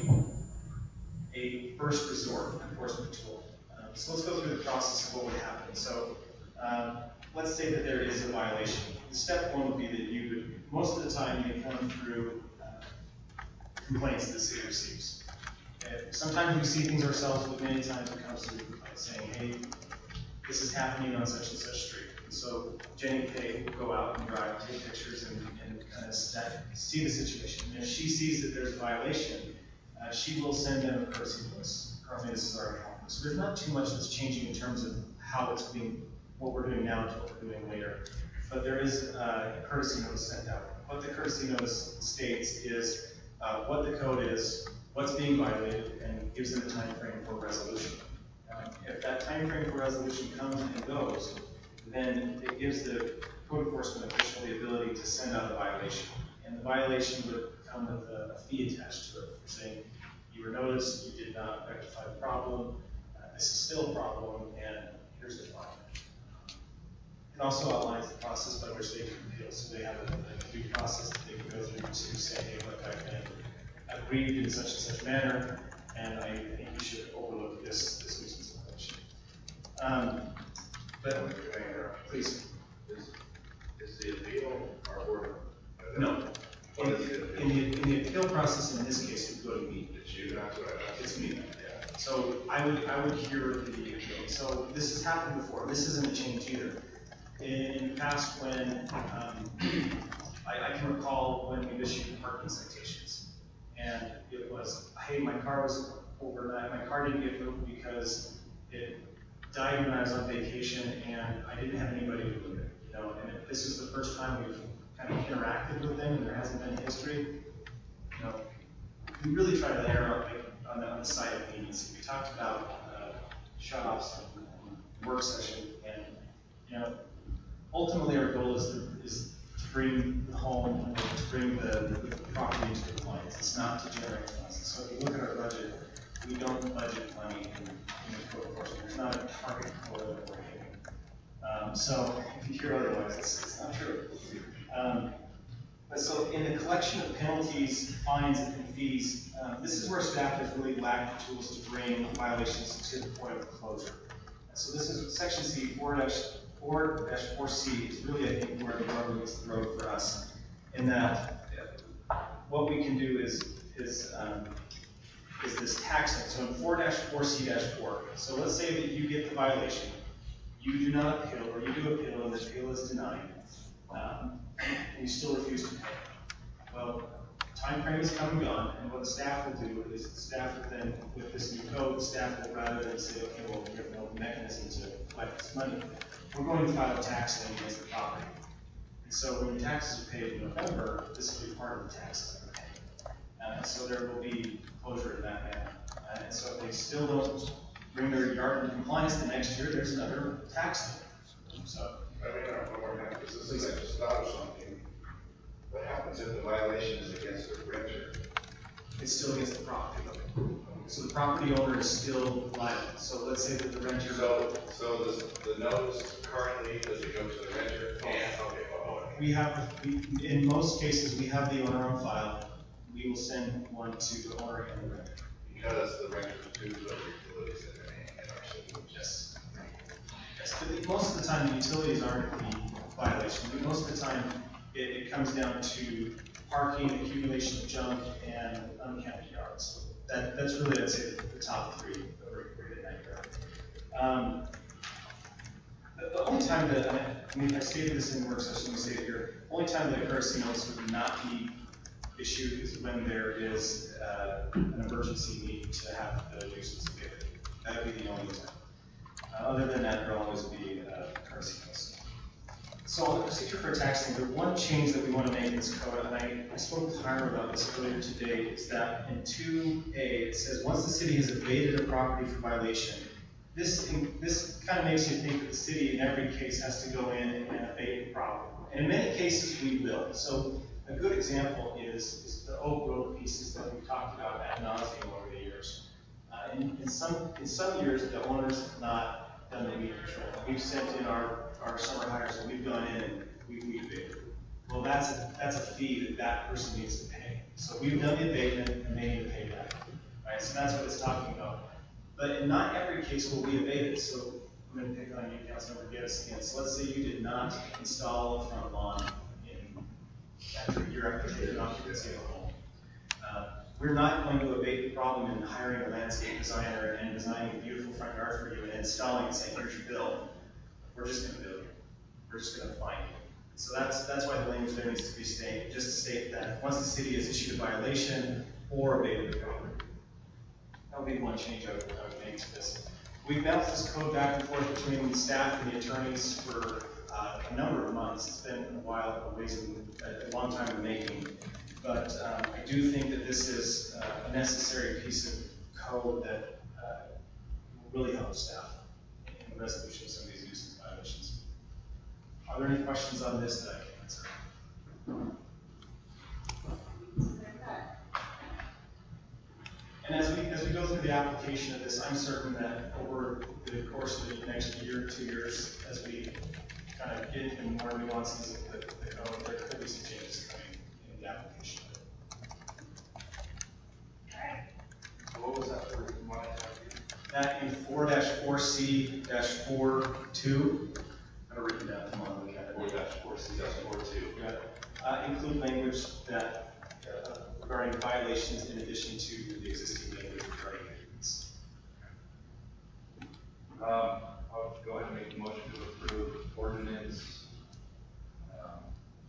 a first resort enforcement tool. Um, so let's go through the process of what would happen. So um, let's say that there is a violation. Step one would be that you would, most of the time, you come through uh, complaints that the city receives. And sometimes we see things ourselves, but many times it comes through complaints saying, hey, this is happening on such and such street. And so Jenny Kay will go out and drive, take pictures, and, and kind of stat, see the situation. And if she sees that there's a violation, uh, she will send them a courtesy notice. Currently, this is already happening. So there's not too much that's changing in terms of how it's being, what we're doing now to what we're doing later. But there is uh, a courtesy notice sent out. What the courtesy notice states is uh, what the code is, what's being violated, and gives them a time frame for resolution. Um, if that time frame for resolution comes and goes, then it gives the code enforcement official the ability to send out a violation. And the violation would come with a, a fee attached to it, saying you were noticed, you did not rectify the problem, uh, this is still a problem, and here's the fine. It also outlines the process by which they can appeal, so they have a, a due process that they can go through to say, hey, look, I've been aggrieved in such and such manner, and I think you should overlook this, this nuisance violation. Um, but, please. Is, is the appeal process in this case would go to me. It's you, that's what I, It's me, yeah. So I would, I would hear the appeal. So this has happened before. This isn't a change either. In the past, when, um, I, I can recall when we issued parking citations. And it was, hey, my car was overnight, my car didn't get moved because it died when I was on vacation and I didn't have anybody to move it, you know, and if this is the first time we've kind of interacted with them and there hasn't been a history, you know, we really try to err on the, on the side of leniency. We talked about uh, shut-offs and work session, and, you know, ultimately our goal is to, is to bring the home, to bring the, the property into compliance. It's not to generate funds. So if you look at our budget, we don't budget money in, in the code enforcement. There's not a target quota that we're hitting. Um, so if you hear otherwise, it's, it's not true. Um, but so in the collection of penalties, fines, and fees, um, this is where staff has really lacked the tools to bring violations to the point of closure. So this is section C, four dash four C is really, I think, where the rubber meets the road for us. In that, what we can do is is um, is this taxing. So in four dash four C dash four, so let's say that you get the violation, you do not appeal, or you do appeal and the appeal is denied, um, and you still refuse to pay. Well, time frame is come and gone, and what the staff will do is the staff will then, with this new code, the staff will, rather than say, okay, well, we have no mechanism to collect this money, we're going to file a tax lien against the property. And so when your taxes are paid in November, this will be part of the tax that they're paying. Uh, so there will be closure in that manner. Uh, and so if they still don't bring their yard into compliance the next year, there's another tax lien. So, I mean, I don't know what happens, this is, I just thought of something. What happens if the violation is against the renter? it's still against the property owner. So the property owner is still liable. So let's say that the renter. So, so the, the notice currently, does it go to the renter? Yeah, okay, well, okay. We have, we, in most cases, we have the owner on file. We will send one to the owner and the renter. Because the renter do the utilities in their hand in our city. Yes. Yes, but most of the time, the utilities aren't the violation. But most of the time, it, it comes down to parking, accumulation of junk, and unkept yards. That, that's really, I'd say, the top three that we're rated at here. Um, the, the only time that, I mean, I stated this in the work session, we say it here, only time that a courtesy notice would not be issued is when there is uh, an emergency need to have the nuisance abated. That would be the only time. Uh, other than that, there will always be a courtesy notice. So on the procedure for taxing, the one change that we want to make in this code, and I, I spoke with Hiram about this earlier today, is that in two A, it says once the city has abated a property for violation, this, this kind of makes you think that the city in every case has to go in and abate the problem. And in many cases, we will. So a good example is, is the Oak Road pieces that we've talked about ad nauseum over the years. Uh, in, in, some, in some years, the owners have not done the weed control. We've sent in our, our summer hires and we've gone in and we've weed abated. Well, that's a, that's a fee that that person needs to pay. So we've done the abatement and they need to pay that. Right? So that's what it's talking about. But in not every case will we abate it. So I'm going to pick on you, Councilmember Geddes again. So let's say you did not install a front lawn in after a year after the occupancy of the home. Uh, we're not going to abate the problem in hiring a landscape designer and designing a beautiful front yard for you and installing and saying, here's your bill. We're just going to bill you. We're just going to fine you. So that's that's why the language there needs to be stated, just to state that once the city has issued a violation or abated the problem. That would be the one change I would, I would make to this. We've bounced this code back and forth between the staff and the attorneys for uh, a number of months. It's been a while, a, ways in, a long time in the making. But um, I do think that this is uh, a necessary piece of code that uh, will really help staff in the resolution of some of these nuisance violations. Are there any questions on this that I can answer? And as we as we go through the application of this, I'm certain that over the course of the next year, two years, as we kind of get into more nuances of the, the code, there could be some changes coming in the application. All right. What was that for? That in four dash four C dash four two, I have written down, come on, look at it. four dash four C dash four two. Yeah. Uh, include language that uh, regarding regarding violations in addition to the existing language regarding maintenance. Um, I'll go ahead and make a motion to approve ordinance, um,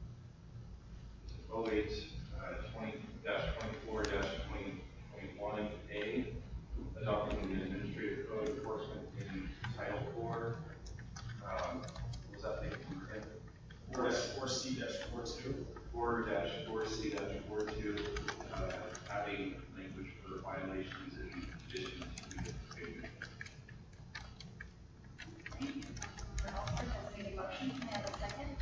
oh eight, uh, twenty dash twenty-four dash twenty twenty-one A, adopting the administrative code enforcement in Title Four. Um, was that the? Four dash four C dash four two. Four dash four C dash four two, uh, adding language for violations in addition to the payment. Member Alford has made a motion, may I have a second?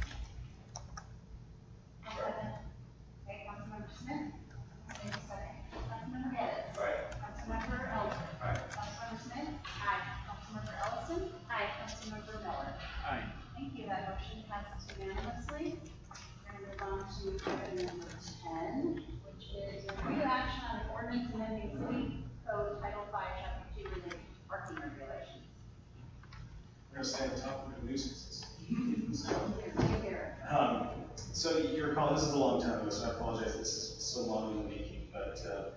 I'll second. Okay, Councilmember Smith, has made a second. Councilmember Geddes. Aye. Councilmember Elder. Aye. Councilmember Smith. Aye. Councilmember Ellison. Aye. Councilmember Miller. Aye. Thank you, that motion passes unanimously. We're gonna move on to item number ten, which is review action on an ordinance amending city code title five, chapter two, related to parking regulations. We're going to stay on top of the nuisances. Take care. Um, so you recall, this is a long time ago, so I apologize this is so long in the making, but uh,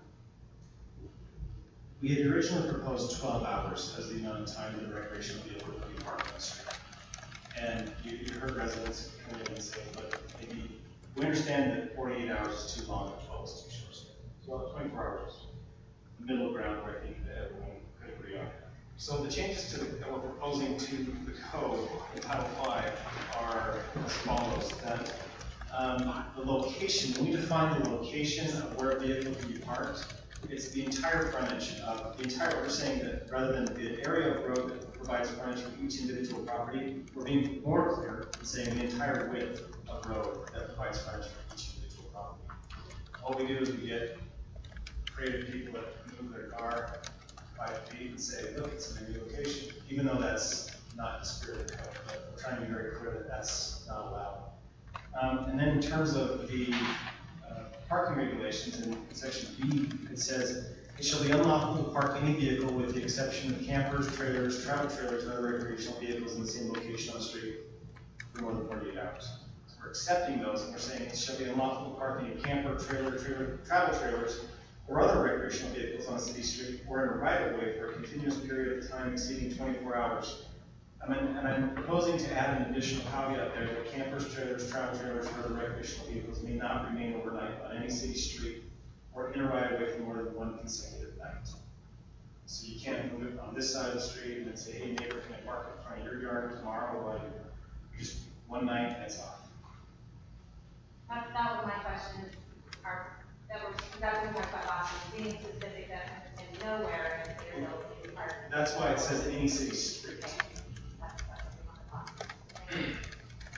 we had originally proposed twelve hours as the amount of time that a recreational vehicle could be parked on the street. And you, you heard residents come in and say, but maybe we understand that forty-eight hours is too long and twelve is too short. So twenty-four hours, the middle ground where I think that everyone could agree on. So the changes to the, that we're proposing to the code in Title five are as follows. That um, the location, when we define the location of where a vehicle can be parked, it's the entire frontage of the entire. We're saying that rather than the area of road that provides frontage for each individual property, we're being more clear and saying the entire width of road that provides frontage for each individual property. All we do is we get creative people that move their car five feet and say, look, it's a new location, even though that's not the spirit of the code, but we're trying to be very clear that that's not allowed. Um, and then in terms of the uh, parking regulations in section B, it says, it shall be unlawful to park any vehicle with the exception of campers, trailers, travel trailers, and other recreational vehicles in the same location on the street for more than forty-eight hours. So we're accepting those and we're saying it shall be unlawful to park any camper, trailer, trailer, travel trailers, or other recreational vehicles on a city street or in a right-of-way for a continuous period of time exceeding twenty-four hours. I mean, and I'm proposing to add an additional caveat there that campers, trailers, travel trailers, or other recreational vehicles may not remain overnight on any city street or in a right-of-way for more than one consecutive night. So you can't move it on this side of the street and then say, hey neighbor, can I park in front of your yard tomorrow? Or just one night, that's off. That, that was my question, are, that was, that was my question, being specific that in nowhere is there no city park. That's why it says any city street. Okay. That's, that's what we want to talk.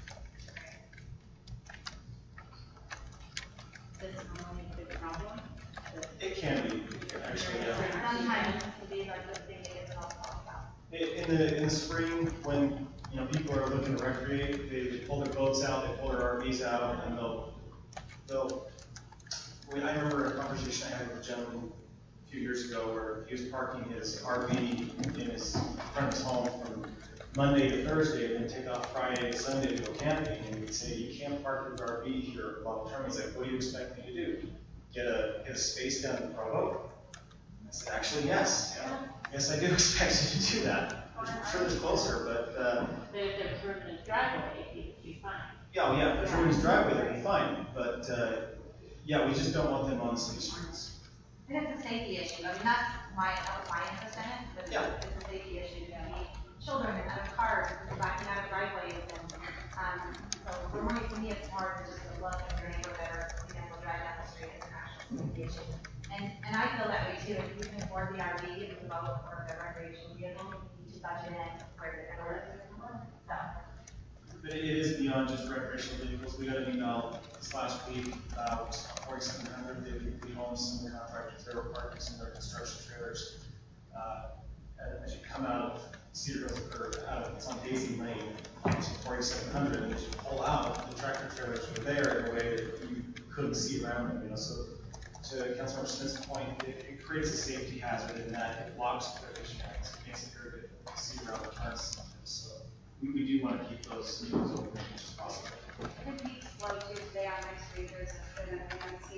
This is normally a big problem. It can be, actually, yeah. Sometimes these are good things that it's all talked about. In in the, in the spring, when, you know, people are looking to recreate, they pull their boats out, they pull their R Vs out, and they'll, they'll, well, I remember a conversation I had with a gentleman a few years ago where he was parking his R V in his front of his home from Monday to Thursday, and then take off Friday to Sunday to go camping, and we'd say, you can't park your R V here long term. He's like, what do you expect me to do? Get a, get a space down in the front boat? I said, actually, yes. Yeah. Yes, I do expect you to do that. I'm sure it's closer, but, uh, But if there's room in the driveway, you'd be fine. yeah, well, yeah, if there's room in his driveway, that'd be fine. But, uh, yeah, we just don't want them on the city streets. And it's a safety issue, I mean, that's my, that was my interest in it, but Yeah. it's a safety issue, I mean, children and other cars, backing out of driveways, and, um, so for me, for me, it's hard to just look at your neighbor that are, you know, drive down the street, it's an actual safety issue. And, and I feel that way too, if you can afford the R V and the boat or the recreational vehicle, you just budget in for the hours, so. But it is beyond just recreational vehicles. We got an email this last week, uh, forty-seven hundred, they we own some contractors, they were parking some of their construction trailers. Uh, as you come out of Cedar Hills, or out of, it's on Daisy Lane, it's forty-seven hundred, and as you pull out, the tractor trailers were there in a way that you couldn't see around them, you know, so to Councilmember Smith's point, it, it creates a safety hazard in that it blocks the vision, it makes it very difficult to see around the turns. So we, we do want to keep those windows open as much as possible. I think we slow too today on my street, there's been a fancy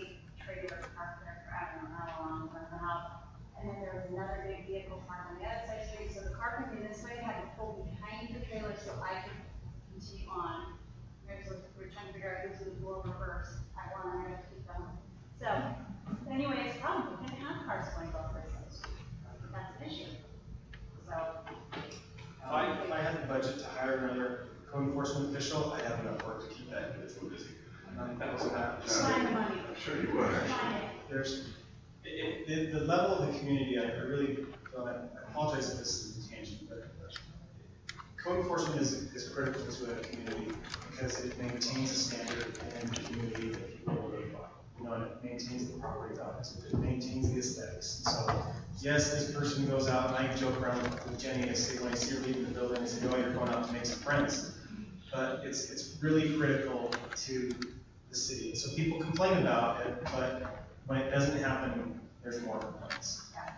trailer parked there for, I don't know how long, but the house. And then there was another big vehicle parked on the other side of the street, so the car coming this way had to pull behind the trailer so I could continue on. And so we we're trying to figure out who's going to go reverse. I want to keep going. So, anyway, it's a problem. We can't have cars going both ways. That's an issue. So. If I, if I had the budget to hire another code enforcement official, I'd have enough work to keep that individual busy. Um, that was not. Find the money. Sure you would. Find it. There's, it, it, the, the level of the community, I, I really, don't, I apologize if this is a tangent, but code enforcement is, is critical to a community because it maintains a standard in the community that people will live by. You know, and it maintains the property values, it maintains the aesthetics. So, yes, this person goes out, and I joke around with Jenny, I say, when I see her leaving the building, I say, oh, you're going out to make some friends. But it's, it's really critical to the city. So people complain about it, but when it doesn't happen, there's more complaints.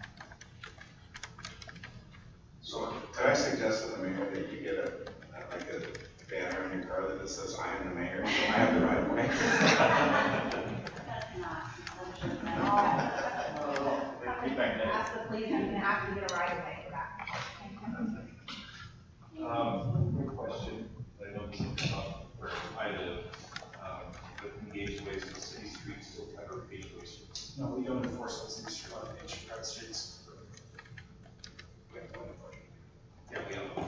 So, could I suggest to the mayor that you get a, like a banner in your car that says, I am the mayor, so I have the right of way? That's not, at all. Ask the police, I'm gonna have to get a right of way for that. Um, quick question, I know this is not where I live, um, but engaged ways in the city streets still cover page ways. No, we don't enforce those in the street on page private streets. We have one enforcement. Yeah, we have.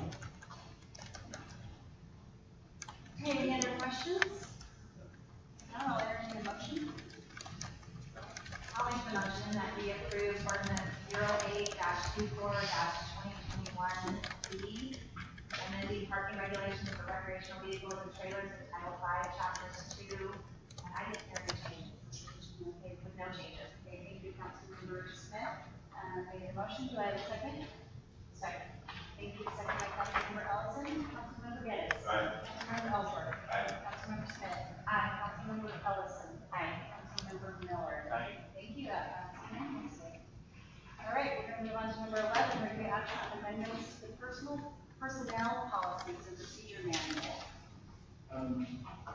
Okay, any other questions? No, I'll entertain a motion. I'll make the motion that we approve ordinance zero eight dash two four dash twenty twenty-one B, amending parking regulations for recreational vehicles and trailers in Title Five, Chapter two, and I didn't hear any changes. Okay, with no changes. Okay, thank you, Councilmember Smith. Uh, made the motion, do I have a second? Second. Thank you, second by Councilmember Ellison. Councilmember Geddes. Aye. Councilmember Ellsworth. Aye. Councilmember Smith. Aye. Councilmember Ellison. Aye. Councilmember Miller. Aye. Thank you, that passes unanimously. All right, we're going to move on to number eleven, review action on amendments to the personal personnel policies and procedure manual. Um,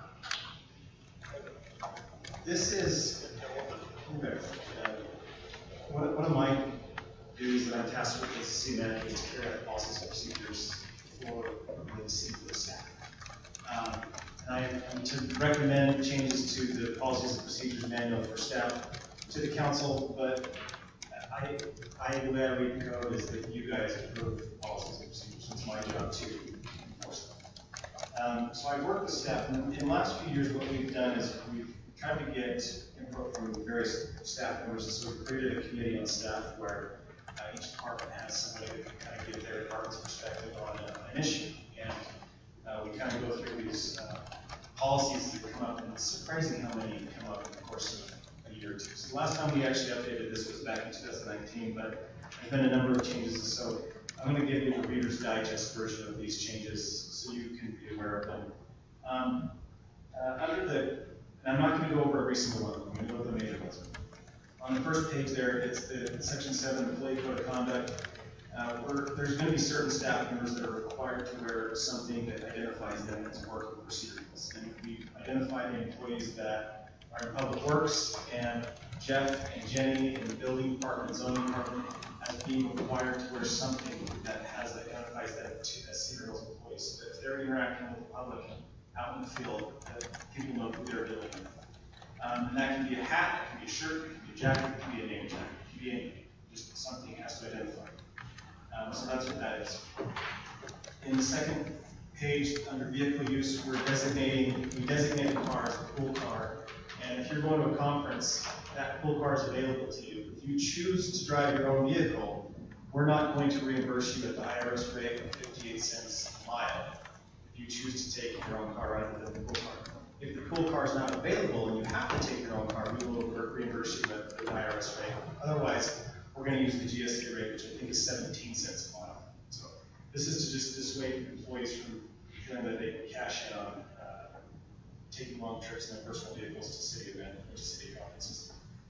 this is, okay, uh, one, one of my duties that I'm tasked with as city manager is to carry out policies and procedures for the city for the staff. Um, and I am to recommend changes to the policies and procedures manual for staff to the council, but I, I, the way I read the code is that you guys approve policies and procedures. It's my job to enforce them. Um, so I work with staff, and in the last few years, what we've done is we've tried to get input from various staff members, and so we've created a committee on staff where uh, each department has somebody that can kind of give their department's perspective on a, an issue. And uh, we kind of go through these uh, policies that come up, and it's surprising how many come up in the course of a year or two. So the last time we actually updated this was back in two thousand nineteen, but there's been a number of changes, so I'm going to give you a Reader's Digest version of these changes so you can be aware of them. Um, uh, under the, and I'm not going to go over every single one, I'm going to go over the major ones. On the first page there, it's the section seven, employee code of conduct. Uh, we're, there's going to be certain staff members that are required to wear something that identifies them as working procedurals. And we identify the employees that are in public works, and Jeff and Jenny in the building department, zoning department, as being required to wear something that has identifies them as serial employees. So that if they're interacting with the public out in the field, that people know who they're dealing with. Um, and that can be a hat, it can be a shirt, it can be a jacket, it can be a name tag, it can be anything. Just something has to identify. Um, so that's what that is. In the second page, under vehicle use, we're designating, we designate a car as a pool car. And if you're going to a conference, that pool car is available to you. If you choose to drive your own vehicle, we're not going to reimburse you at the I R S rate of fifty-eight cents a mile if you choose to take your own car rather than the pool car. If the pool car is not available and you have to take your own car, we will reimburse you at the I R S rate. Otherwise, we're going to use the G S A rate, which I think is seventeen cents a mile. So this is to just dissuade employees from feeling that they can cash in on uh, taking long trips in their personal vehicles to city event or to city conferences.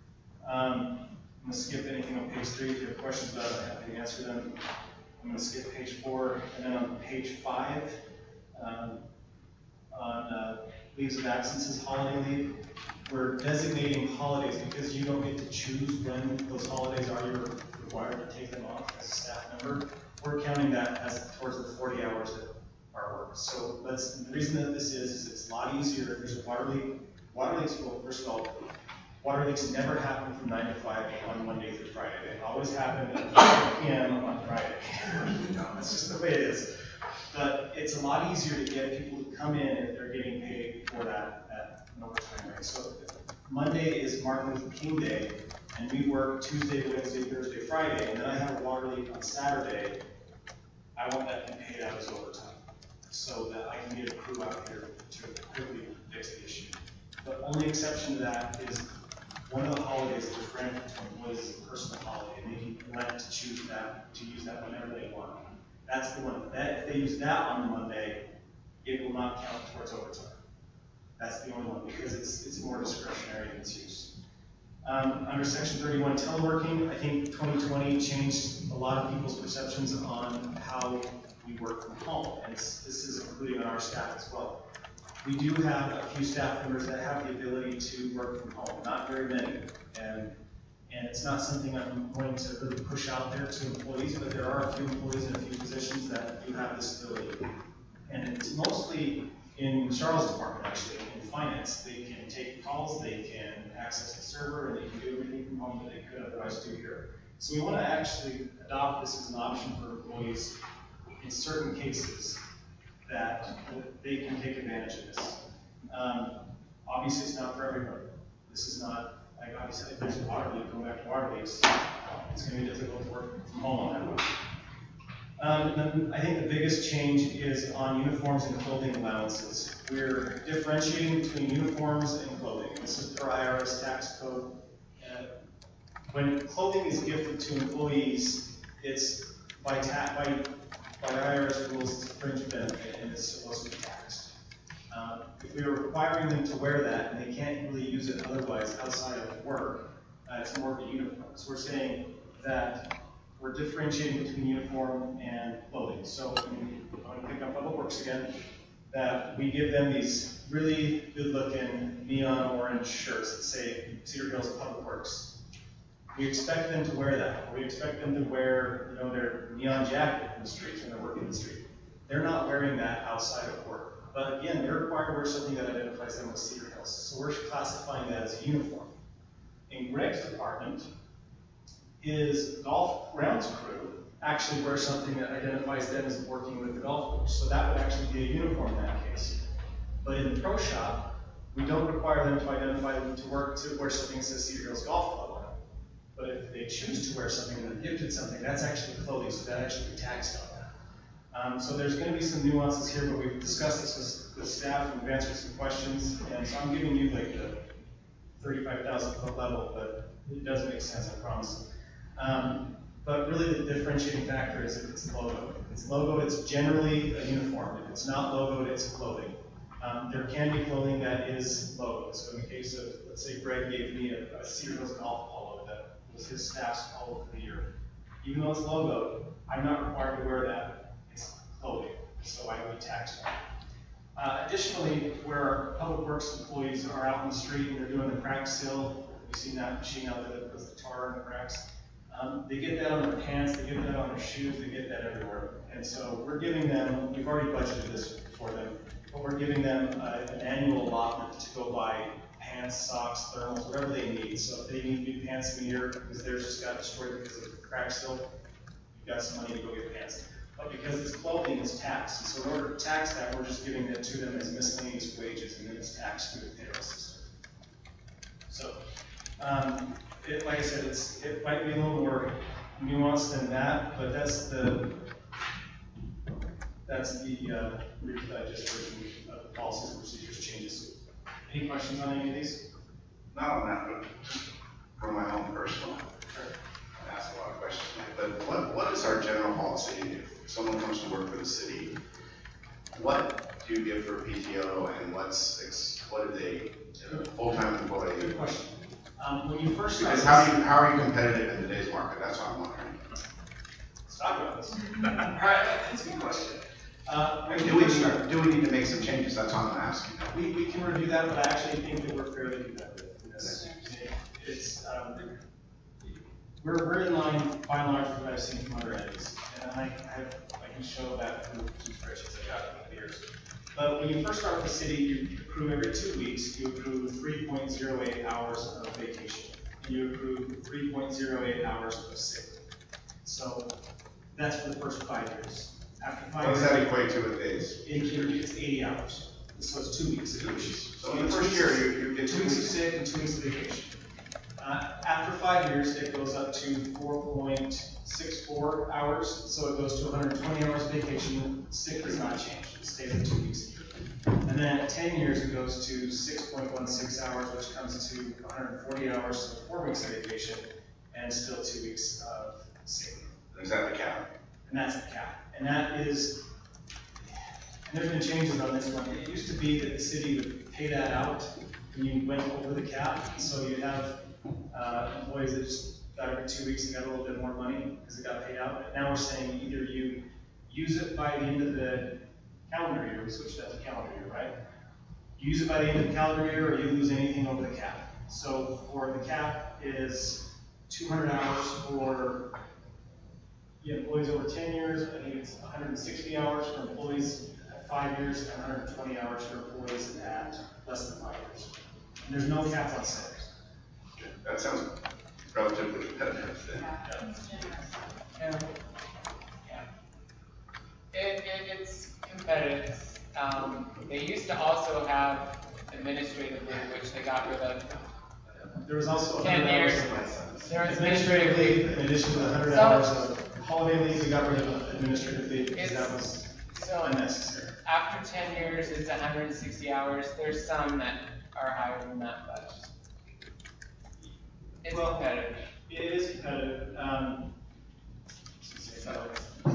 Um, I'm going to skip anything on page three. If you have questions about it, I'm happy to answer them. I'm going to skip page four, and then on page five, um, on uh, leaves of absences, holiday leave. we're designating holidays because you don't get to choose when those holidays are. You're required to take them off as a staff member. We're counting that as towards the forty hours that are worked. So let's, the reason that this is, is it's a lot easier if there's a water leak. Water leaks, well, first of all, water leaks never happen from nine to five on Monday through Friday. They always happen at five P M on Friday. You know, that's just the way it is. But it's a lot easier to get people to come in if they're getting paid for that at an overtime rate. So Monday is Martin Luther King Day, and we work Tuesday, Wednesday, Thursday, Friday, and then I have a water leak on Saturday. I want that to be paid out as overtime, so that I can get a crew out here to quickly fix the issue. The only exception to that is one of the holidays that is granted to employees is a personal holiday, and they can elect to choose that, to use that whenever they want. That's the one, that, if they use that on the Monday, it will not count towards overtime. That's the only one, because it's, it's more discretionary in its use. Um, under section thirty-one, teleworking, I think twenty twenty changed a lot of people's perceptions on how we work from home, and it's, this is including on our staff as well. We do have a few staff members that have the ability to work from home, not very many, and and it's not something I'm going to really push out there to employees, but there are a few employees in a few positions that do have this ability. And it's mostly in Charles' department, actually, in finance. They can take calls, they can access the server, and they can do everything from home that they could otherwise do here. So we want to actually adopt this as an option for employees in certain cases that they can take advantage of this. Um, obviously, it's not for everybody. This is not, like, obviously, if there's a water leak, going back to water leaks, it's going to be difficult to work from home on that one. Um, and then I think the biggest change is on uniforms and clothing allowances. We're differentiating between uniforms and clothing. This is per I R S tax code. Uh, when clothing is gifted to employees, it's by, ta by, by I R S rules, it's a fringe benefit and it's supposed to be taxed. Um, if we are requiring them to wear that and they can't really use it otherwise outside of work, uh, it's more of a uniform. So we're saying that we're differentiating between uniform and clothing. So when I want to pick up Public Works again, that we give them these really good-looking neon orange shirts that say Cedar Hills Public Works. We expect them to wear that. Or we expect them to wear, you know, their neon jacket in the streets when they're working the street. They're not wearing that outside of work. But again, they're required to wear something that identifies them with Cedar Hills. So we're classifying that as a uniform. In Greg's department, his golf grounds crew actually wears something that identifies them as working with the golf course. So that would actually be a uniform in that case. But in the pro shop, we don't require them to identify them to work to wear something that says Cedar Hills Golf Club on it. But if they choose to wear something and they're gifted something, that's actually clothing, so that actually be taxed on that. Um, so there's going to be some nuances here, but we've discussed this with, with staff and we've answered some questions. And so I'm giving you like the thirty-five thousand foot level, but it does make sense, I promise. Um, but really the differentiating factor is if it's logo. If it's logo, it's generally a uniform. If it's not logoed, it's clothing. Um, there can be clothing that is logoed. So in the case of, let's say Greg gave me a, a Cedar Hills golf polo that was his staff's polo for the year. Even though it's logoed, I'm not required to wear that. It's clothing, so I would be taxed on it. Uh, additionally, where our Public Works employees are out in the street and they're doing the crack seal, you've seen that machine out there that puts the tar in the cracks. Um, they get that on their pants, they get that on their shoes, they get that everywhere. And so we're giving them, we've already budgeted this for them, but we're giving them uh, an annual allotment to go buy pants, socks, thermals, whatever they need. So if they need new pants in a year because theirs just got destroyed because of crack seal, you've got some money to go get pants. But because it's clothing, it's taxed. And so in order to tax that, we're just giving it to them as miscellaneous wages, and then it's taxed through the payroll system. So, um, It, like I said, it's, it might be a little more nuanced than that, but that's the that's the uh, brief digest version of the policies and procedures changes. Any questions on any of these? Not on that, but just for my own personal. Sure. I asked a lot of questions, but what what is our general policy if someone comes to work for the city? What do you give for P T O, and what's ex, what do they uh, full-time employee? Good question. Um, when you first start, Because how do you, how are you competitive in today's market? That's what I'm wondering. let's talk about this. All right, that's a good question. Uh, And do we, need- do we need to make some changes? That's all I'm asking. We, we can review that, but I actually think that we're fairly competitive in this. It's, um, we're, we're in line by and large with what I've seen from other entities. And I, I have, I can show that through some spreadsheets I got over the years. But when you first start with the city, you accrue every two weeks, you accrue three point zero eight hours of vacation. And you accrue three point zero eight hours of sick. So that's for the first five years. After five What years. does that equate to in days? In here, it's eighty hours. So it's two weeks. Two weeks. So So in the first year, you, you get two two weeks of weeks. sick and two weeks of vacation. Uh, after five years, it goes up to four point six four hours, so it goes to one hundred twenty hours vacation. Sick does not change, it stays at two weeks a year. And then at ten years, it goes to six point one six hours, which comes to one hundred forty hours, so four weeks of vacation, and still two weeks of sick. Is that the cap? And that's the cap. And that is, and there's been changes on this one. It used to be that the city would pay that out when you went over the cap, so you'd have uh, employees that just got every two weeks and got a little bit more money because it got paid out. But now we're saying either you use it by the end of the calendar year, we switched that to calendar year, right? You use it by the end of the calendar year, or you lose anything over the cap. So for the cap is two hundred hours for the employees over ten years. I think it's one hundred sixty hours for employees at five years, and one hundred twenty hours for employees at less than five years. And there's no cap on sick. That sounds relatively competitive then. Yeah. Yeah. It, it, it's competitive. Um, they used to also have administrative leave, which they got rid of. There was also ten years. There was administrative leave. In addition to the hundred So- hours of holiday leave, we got rid of administrative leave because that was So unnecessary. after ten years, it's one hundred sixty hours. There's some that are higher than that, but it's Well, competitive. It is competitive. Um, So,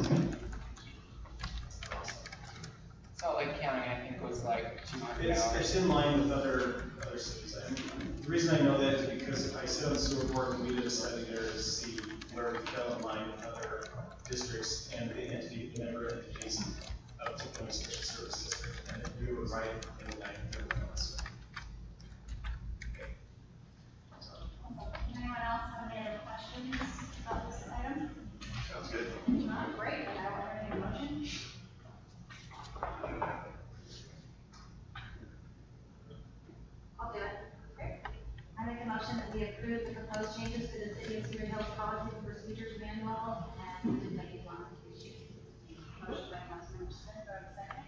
Salt Lake County, I think, was like two hundred It's, hours. it's in line with other, other cities. I mean, the reason I know that is because I sit on the sewer board and we did a study there to see where we fell in line with other districts and the entity, the member entities of the Tacoma Special Service District. And we were right in line with everyone else. Anyone else have any other questions about this item? Sounds good. Not great, then I will entertain a motion. I'll do it. Great. I make a motion that we approve the proposed changes to the City of Cedar Hills Policy and Procedures Manual and the Lady Law issue. Motion by Councilmember Smith, do I have a second?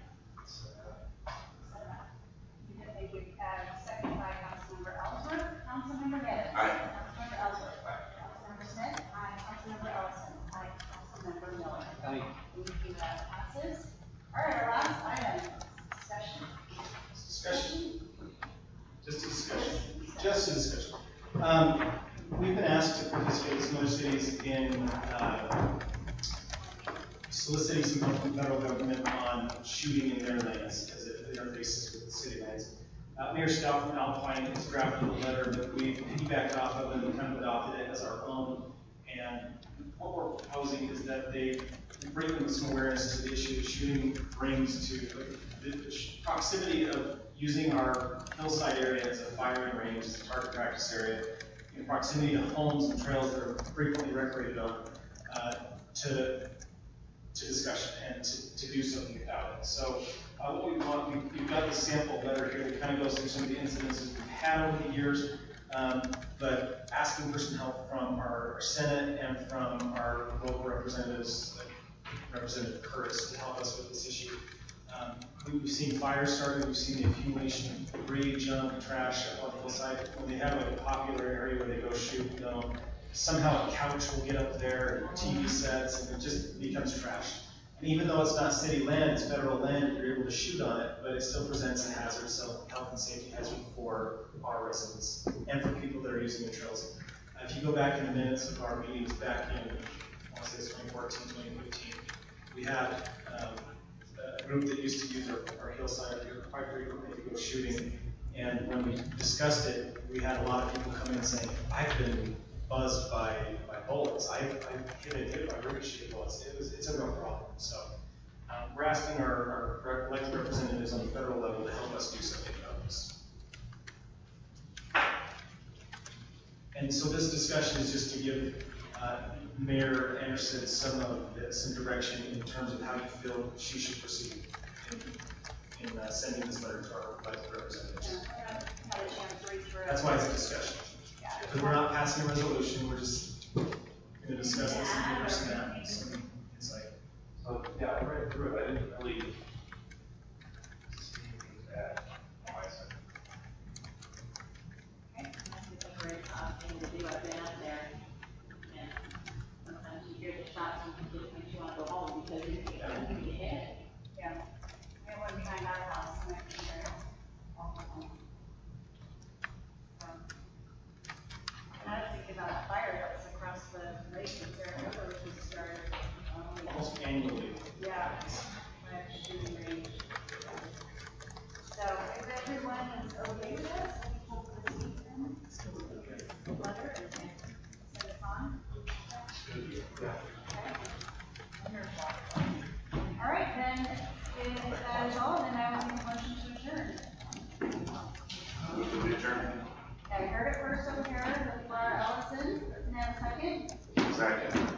Thank you. Uh, second by Councilmember Ellsworth. Councilmember Bettis. Aye. Councilmember Ellsworth. Councilmember Smith. Aye. Councilmember Ellison. Aye. Councilmember Miller. Aye. Thank you, that passes. All right, our last item, discussion. Discussion. Just a discussion. Just a discussion. Um, we've been asked to participate with some other cities in, uh, soliciting some help from the federal government on shooting in their lanes as it interfaces with the city lanes. Uh, Mayor Stout from Alpine has drafted a letter that we piggybacked off of and kind of adopted it as our own. And what we're proposing is that they bring them some awareness to the issue that shooting brings to the, the proximity of using our hillside area as a firing range, as a target practice area, in proximity to homes and trails that are frequently recreated on, uh, to, to discussion and to, to do something about it. So uh, what we want, we, we've got the sample letter here that kind of goes through some of the incidences we've had over the years, um, but asking for some help from our, our Senate and from our local representatives, like Representative Curtis, to help us with this issue. Um, we've seen fires started, we've seen the accumulation of debris, junk, trash on the hillside. When they have like a popular area where they go shoot, you know, somehow a couch will get up there, and T V sets, and it just becomes trash. And even though it's not city land, it's federal land, you're able to shoot on it, but it still presents a hazard, so health and safety hazard for our residents and for people that are using the trails. Uh, if you go back in the minutes of our meetings back in, I want to say it's twenty fourteen, twenty fifteen, we had um, a group that used to use our, our hillside here quite frequently to go shooting. And when we discussed it, we had a lot of people come in saying, I've been buzzed by, by bullets. I've, I've hit it hit by ricocheted bullets. It was, it's a real problem. So Um, we're asking our, our elected representatives on the federal level to help us do something about this. And so this discussion is just to give uh, Mayor Anderson some of the, some direction in terms of how you feel she should proceed in, in uh, sending this letter to our elected representatives. That's why it's a discussion. Because we're not passing a resolution, we're just going to discuss this and give her some, some insight. So, yeah, I read through it, I didn't really see that on my side. It's a great uh, thing to do. I've been out there, and sometimes you hear the shots and it just makes you want to go home because you think you're going to get hit. Yeah. We have one behind our house, and I can hear it all the time. So. And I was thinking about that fire that was across the lake in Saratoga, which was started. um, Almost annually. Yeah, like shooting range. So if everyone is okay with this, we will proceed then. The letter and send it on. Okay. Wonderful. All right, then, if that is all, then I will make a motion to adjourn. Move to adjourn. I heard it first over here with Laura Ellison, and then a second. Second.